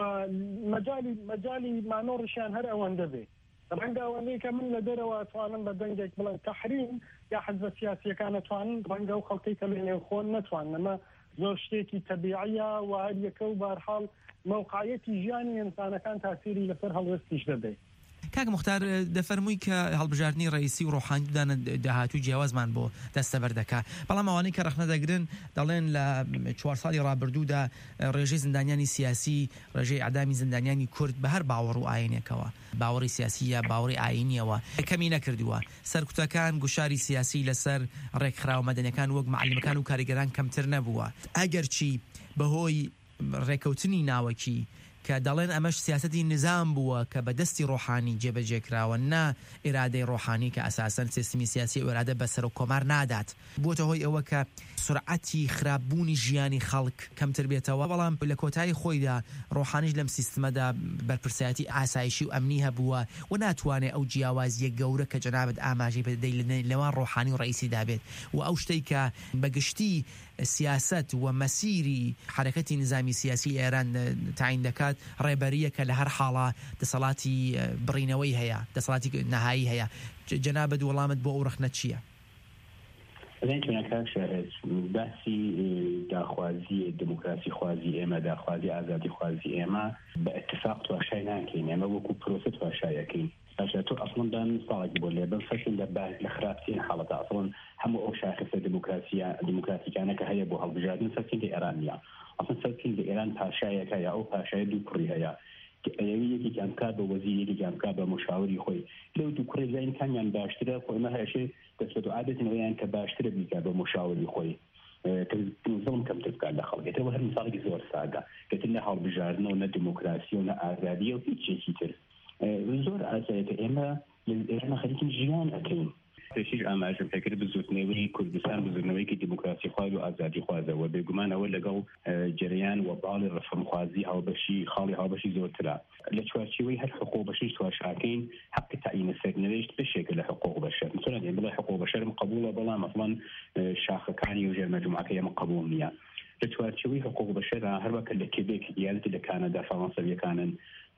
مەجای مانۆڕشیان هەر ئەوەندە بێ ڕەنگاوەندەی کە من لە دەرەوە توانم بە دەنگێک بڵێن تەحریم یا حەزبە سیاسیەکان نەتوانن ڕەنگە و خەڵکەی کە لە نێوخۆن نەتوانن ئەمە زۆر شتێکی تەبیعیە و هەر یەکە و بەرحاڵ موقعیەتی ژیانی ئینسانەکان تاسیری لەسەر هەڵوێستیش دەبێت کاک مختار دەفەرمووی کە هەڵبژاردننی ڕئیسی و ڕۆحانیدانە داهاتوو جیاوازمان بۆ دەستەبەر دەکات بەڵام ئەوانەی کە ڕەخنە دەگرن دەڵێن لە 4 ساڵی ڕابردوودا ڕێژەی زندانیانی سیاسی ڕێژەی ئەعدامی زندانیانی کورد بە هەر باوەڕ و ئاینێکەوە باوەڕی سیاسی یا باوەڕی ئاینیەوە کەمی نەکردووە سەرکوتەکان گوشاری سیاسی لەسەر ڕێکخراوە مەدەنیەکان وەک معلمەکان و کاریگەران کەمتر نەبووە ئەگەر چی بەهۆی ڕێکەوتنی ناوەکی کە دەڵێن ئەمەش سیاسەتی نظام بووە کە بەدەستی ڕۆحانی جێبەجێکراوە نا ئێرادەی ڕۆحانی کە ئەساسەن سیستمی سیاسی ئێرادە بەسەر و کۆمار نادات بۆتە هۆی ئەوە کە سرعەتی خراپبوونی ژیانی خەڵک کەمتر بێتەوە بەڵام لە کۆتایی خۆیدا ڕۆحانیش لەم سیستمەدا بەرپرسایەتی ئاسایشی و ئەمنی هەبووە و ناتوانێت ئەو جیاوازیە گەورە کە جەنابەت ئاماژەی پێدەی لەوان ڕۆحانی و ڕئیسی دابێت و ئەو شتەی کە بەگشتی سیاست و مەسیری حرەکەتی نظامی سیاسی ئێران تعیین دەکات ڕێبەریە کە لە هەر حاڵە دەسەڵاتی بڕینەوەی هەیە دەسەڵاتی نەهایی هەیە جەنابەت وەڵامت بۆ ئەو ڕخنە چییە؟ باسی داخوازی دموکراسی خوازی ئێمە داخوازی ئازادی خوازی ئێمە بە اتفاق تواشای ناکەین ئێمە وەکو پرۆسە تواشایەکەین تۆ ئەسڵندان ساڵێکی بۆ لێ بم فەشن لە خراپترین حاڵەتە ئەسڵن هەموو ئەو شاخصە دموکراتیکانە کە هەیە بۆ هەڵبژاردن سەرکن لە ئێران نیە ئەسڵ سەرکن لە ئێران پاشایەکە یا ئەو پاشایە دوو کوڕی هەیە ئەوی یەکێکیان بکات بە وەزیر یەکێکیان بکات بە مشاوری خۆی لەو دوو کوڕی زینکانیان باشترە خۆیمە هەشێ دەست بە عادەتەوەیان کە باشترە بیکات بە مشاوری خۆی زڵم کەمتر بکات لە خەڵکێتەوە هەر مثاڵێکی زۆر سادە کەتر نە هەڵبژاردنەوە نە دموکراسی و نە ئازادیە و هیچێکی تر زۆر ئاسایەتە ئێمە ئێران خەریکی ژیان ئەکەین پێشیش ئاماژم پێکرد بزوتنەوەی کوردستان بزوتنەوەیکی دموکراسی خواز و ئازادی خوازەوە بێگومان ئەوە لەگەڵ جریان و باڵی ڕەفرمخوازی هاوبەشی خاڵی هاوبەشی زۆرترە لە چوارچێوەی هەر حقوق بەشەر تواشاکەین حق تعیین سەرنوێشت بشێکە لە حقوق بەشەر مثلا دێن بڵێ حقوق بەشەرم قبولە بەڵام مەسڵەن شاخەکانی و ژێرمەجموعەکە ئێمە قبول نییە لە چوارچێوەی حقوق بەشەر هەروەکە لە کێبێک یادی لە کانەدا فەڕەنسەویەکانن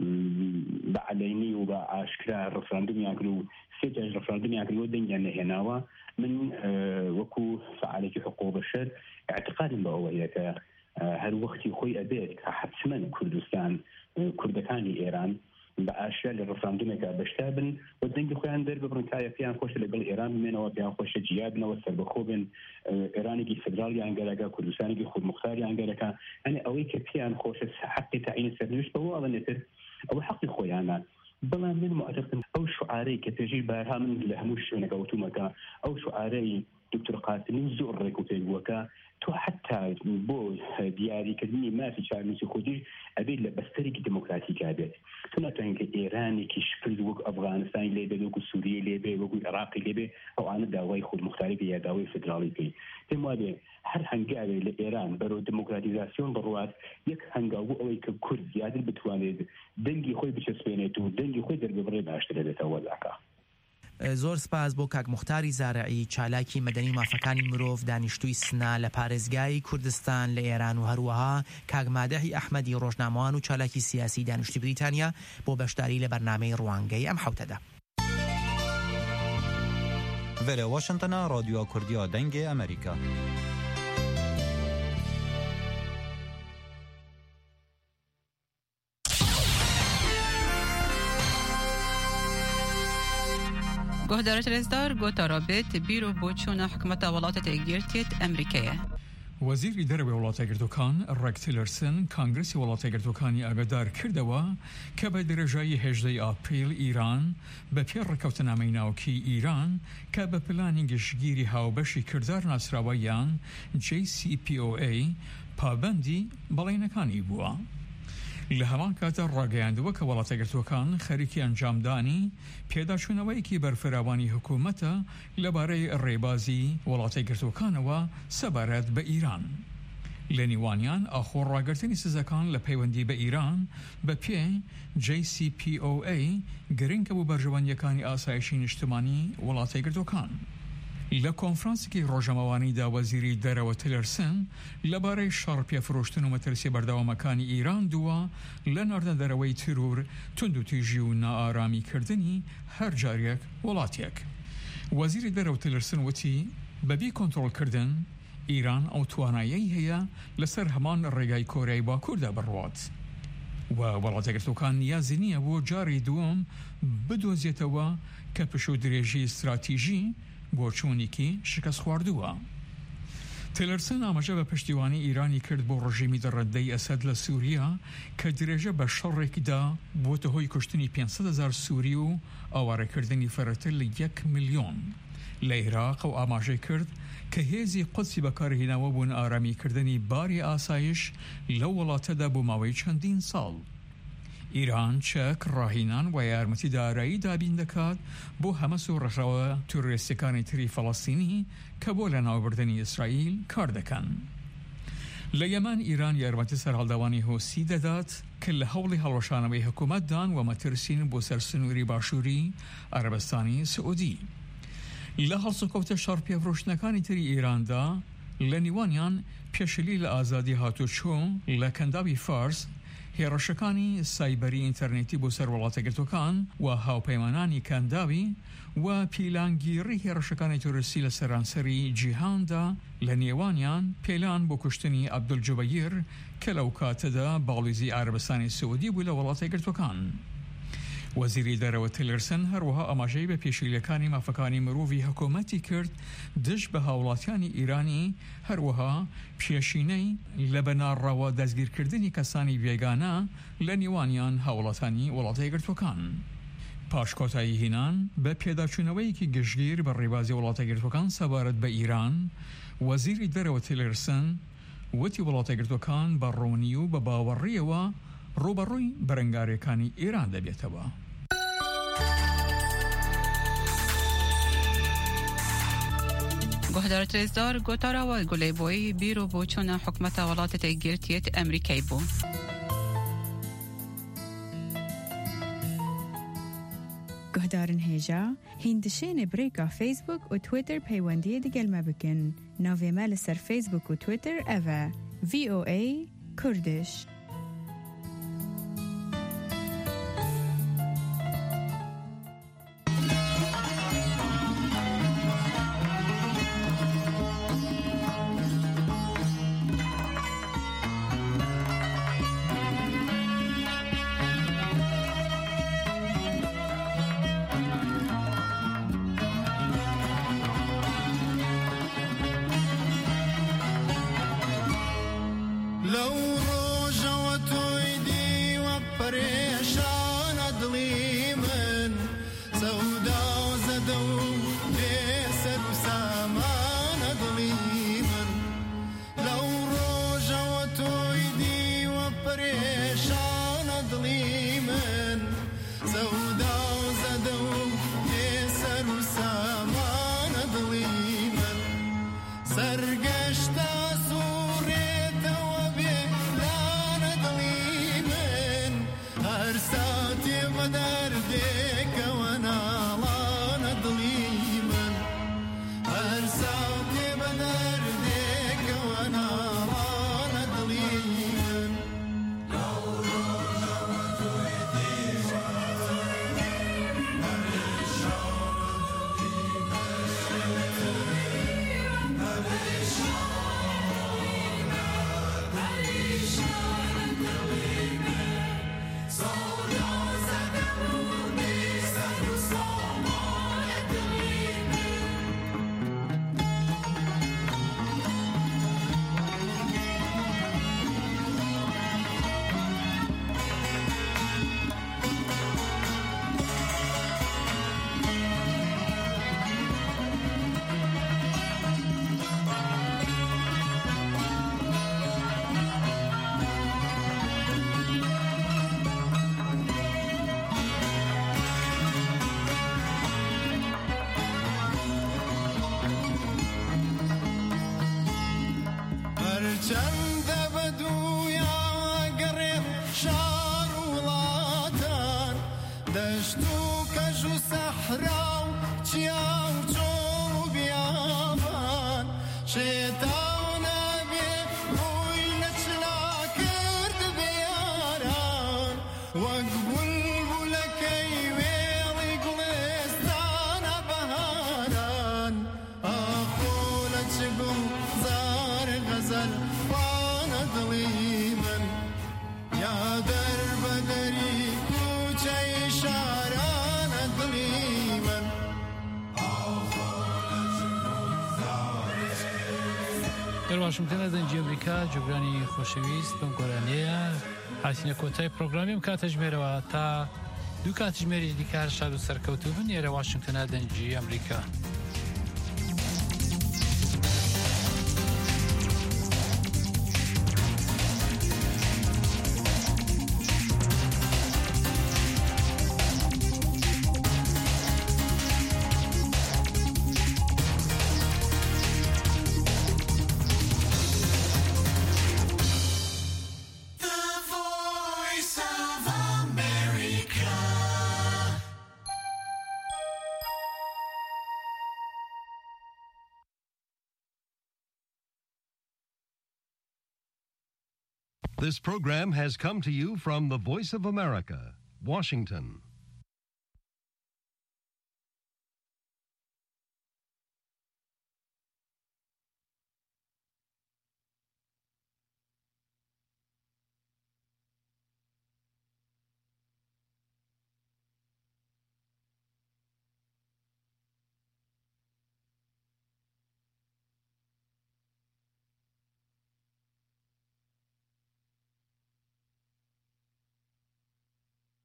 بە عەلەینی و بە ئاشکرا ڕەفراندومیان کرد و سێجار ڕەفراندومیان کردوە دەنگیان نەهێناوە من وەکو فعالێکی حقوق بەشەر اعتقادم بە ئەوەیە کە هەر وەختی خۆی ئەبێت کە حتمما کوردستان کوردەکانی ئێران بە ئاشیا لە ڕەفراندومێکا بەشتا بن و دەنگی خۆیان دەرببڕن تایە پێیان خۆشە لەگەڵ ئێران بمێنەوە پێیان خۆشە جیابنەوە سەربەخۆ بن ئێرانێکی فدراڵیان گەرەکە کوردستانێکی خودمختاریان گەرەکە ئەنێ ئەوەی کە پێیان خۆشە حقی تعیین سەرنوشت بەوە ئەڵێنێتر ئەوە حقی خۆیانە بەڵام من معتقدم ئەو شعارەی کە پێشی بارها من لە هەموو شوێنەکە وتومەکە ئەو شعارەی دکتۆر قاسمی زۆر ڕێکوپێک بووەکە تۆ حتا بۆ دیاریکردنی مافی چارنووسی خۆجیش ئەبێت لە بەستەرێکی دموکراتیکا بێت تۆ ناتوانین کە ئێرانێکی شکرد وەک ئەفغانستان لێبێ وەکو سووریە لێبێ وەکو عێراقی لێبێ ئەوانە داوای خودمختاری بێ یا داوای فدراڵی بکەی پێم وابێ هەر هەنگاوێ لە ئێران بەرەو دموکراتیزاسیۆن بڕوات یەک هەنگاو بۆ ئەوەی کە کورد زیاتر بتوانێت دەنگی خۆی بچەسپێنێت و دەنگی خۆی دەرببڕێ باشترە بێتەوە وەزاکە زۆر سپاس بۆ کاک موختاری زارعی چالاکی مەدەنی مافەکانی مرۆڤ دانیشتووی سنا لە پارێزگای کوردستان لە ئێران و هەروەها کاک مادەحی ئەحمەدی ڕۆژنامەوان و چالاکی سیاسی دانیشتووی بریتانیا بۆ بەشداری لە بەرنامەی ڕوانگەی ئەم حوتەدا. ڤێرە واشنتنە رادیۆ کوردیە دەنگی ئەمریکا. گهدارت رزدار گوتا رابط بیرو بۆچوونە حکومەتە وڵاتە تێگیرتێت ئەمریکایە. وەزیری دەرەوەی وڵاتە گرتوەکان ڕێک تیلەرسن کانگرسی وڵاتە گرتوەکانی ئاگادار کردەوە کە بە درێژایی 18 ئاپریل ئیران بە پێ ڕێکەوتنامەی ناوکی ئیران کە بە پلانی گشتگیری هاوبەشی کردار ناسراوەیان JCPOA پابەندی بەڵێنەکانی بووە. لە هەمان کاتە ڕاگەیاندووە کە وڵاتە گرتوەکان خەریکی ئەنجامدانی پێداچوونەوەیەکی بەرفراوانی حکوومەتە لەبارەی ڕێبازی وڵاتە گرتوەکانەوە سەبارەت بە ئیران. لە نیوانیان ئاخۆڕاگرتنی سزەکان لە پەیوەندی بە ئیران بە پێ JCPOA گرنگە بوو بەرژەوەندیەکانی ئاسایشی نیشتمانی وڵاتە گرتوەکان. لە کۆنفرانسێکی ڕۆژەمەوانیدا وەزیری دەرەوە تیلەرسن لەبارەی شەڕ پێفرۆشتن و مەترسی بەردەوامەکانی ئیران دووە لە ناردە دەرەوەی ترور توندوتیژی و نائارامیکردنی هەر جارێک وڵاتێک. وەزیری دەرەوە تیلەرسن وتی بەبێ کۆنتڕۆڵکردن ئیران ئەو توانایەی هەیە لەسەر هەمان ڕێگای کۆریای باکووردا بڕوات و وڵاتە گرتوەکان نیازی نییە بۆ جاری دووەم بدۆزێتەوە کە پشت و درێژی استراتیژی بۆ چوونێکی شکست خواردووە. تیلەرسن ئاماژە بە پشتیوانی ئیرانی کرد بۆ ڕژیمی دەڕەندەی ئەسەد لە سووریا کە درێژە بە شەڕێکدا بۆتە هۆی کوشتنی 500,000 سووری و ئاوارەکردنی فەرەتر لە 1 ملیۆن. لە عێراق و ئاماژەی کرد کە هێزی قودسی بەکارهێناوە بوون ئارامیکردنی باری ئاسایش لەو وڵاتەدا بۆ ماوەی چەندین ساڵ. ئیران چەک ڕاهینان و یارمەتی دارایی دابین دەکات بۆ هەمەس و ڕەشەوە تووڕێستەکانی تری فەڵەستینی کە بۆ لە ناوبردنی ئیسرائیل کار دەکەن. لە یەمان ئیران یارمەتی سەر هەڵداوانی هۆسی دەدات کە لە هەوڵی هەڵوەشانەوەی حکوومەتدان و مەترسین بۆ سەر سنووری باشووری عەرەبستانی سعودی. لە هەڵسوکەوتە شەڕ پێفرۆشتنەکانی تری ئیراندا لە نیوانیان پێشلی لە ئازادی هاتوچۆ لە کەنداوی فارس هێرشەکانی سایبەری ئینتەرنێتی بۆ سەر وڵاتەگرتوەکان و هاوپەیمانانی کەنداوی و پیلانگیری هێرشەکانی تۆرسی لە سەرانسەری جیهاندا لە نێوانیان پێلان بۆ کوشتنی عەبدولجوبەیر کە لەو کاتەدا باڵیزی عەرەبستانی سعودی بوو لە وڵاتەگرتوەکان. وەزیری دەرەوە تیلرسن هەروەها ئاماژەی بە پێشیلەکانی مافەکانی مرۆڤی حکوومەتی کرد دژ بە هاوڵاتیانی ئیرانی، هەروەها پێشینەی لە بەناڕەوە دەستگیرکردنی کەسانی بێگانە لە نێوانیان هاوڵاتانی وڵاتە یەکگرتووەکان. پاش کۆتایی هێنان بە پێداچوونەوەیەکی گشتگیر بە ڕێبازی وڵاتە یەکگرتووەکان سەبارەت بە ئیران، وەزیری دەرەوە تیلرسن وتی وڵاتە یەکگرتووەکان بە ڕوونی و بە باوەڕیەوە ڕوبەڕووی بەرەنگاریەکانی ئێران دەبێتەوە. گۆهدار ترێزدار گۆتاراوە گولەی بۆی بیرۆ بۆ چۆنە حکومەتە وڵاتە تێگرتیێت ئەمریکای بوو. گۆهدارن هێژا هیندشێنێ برێکا فیسبوک و تویتر پەیوەندیە دەگەلمە بکن. ناوێمە لەسەر فیسبوک و تویتر ئەڤە VOA کوردش. واشنگتن دەنجی ئەمریکا جبرانی خۆشەویست بەم گۆرانەیە هاتینە کۆتای پرۆگرامی کاتەژمێرەوە تا دوو کاتژمێری دیکار شاد و سەرکەوتوو بن ئێرە واشنگتنە دەنجی ئەمریکا. This program has come to you from the Voice of America, Washington.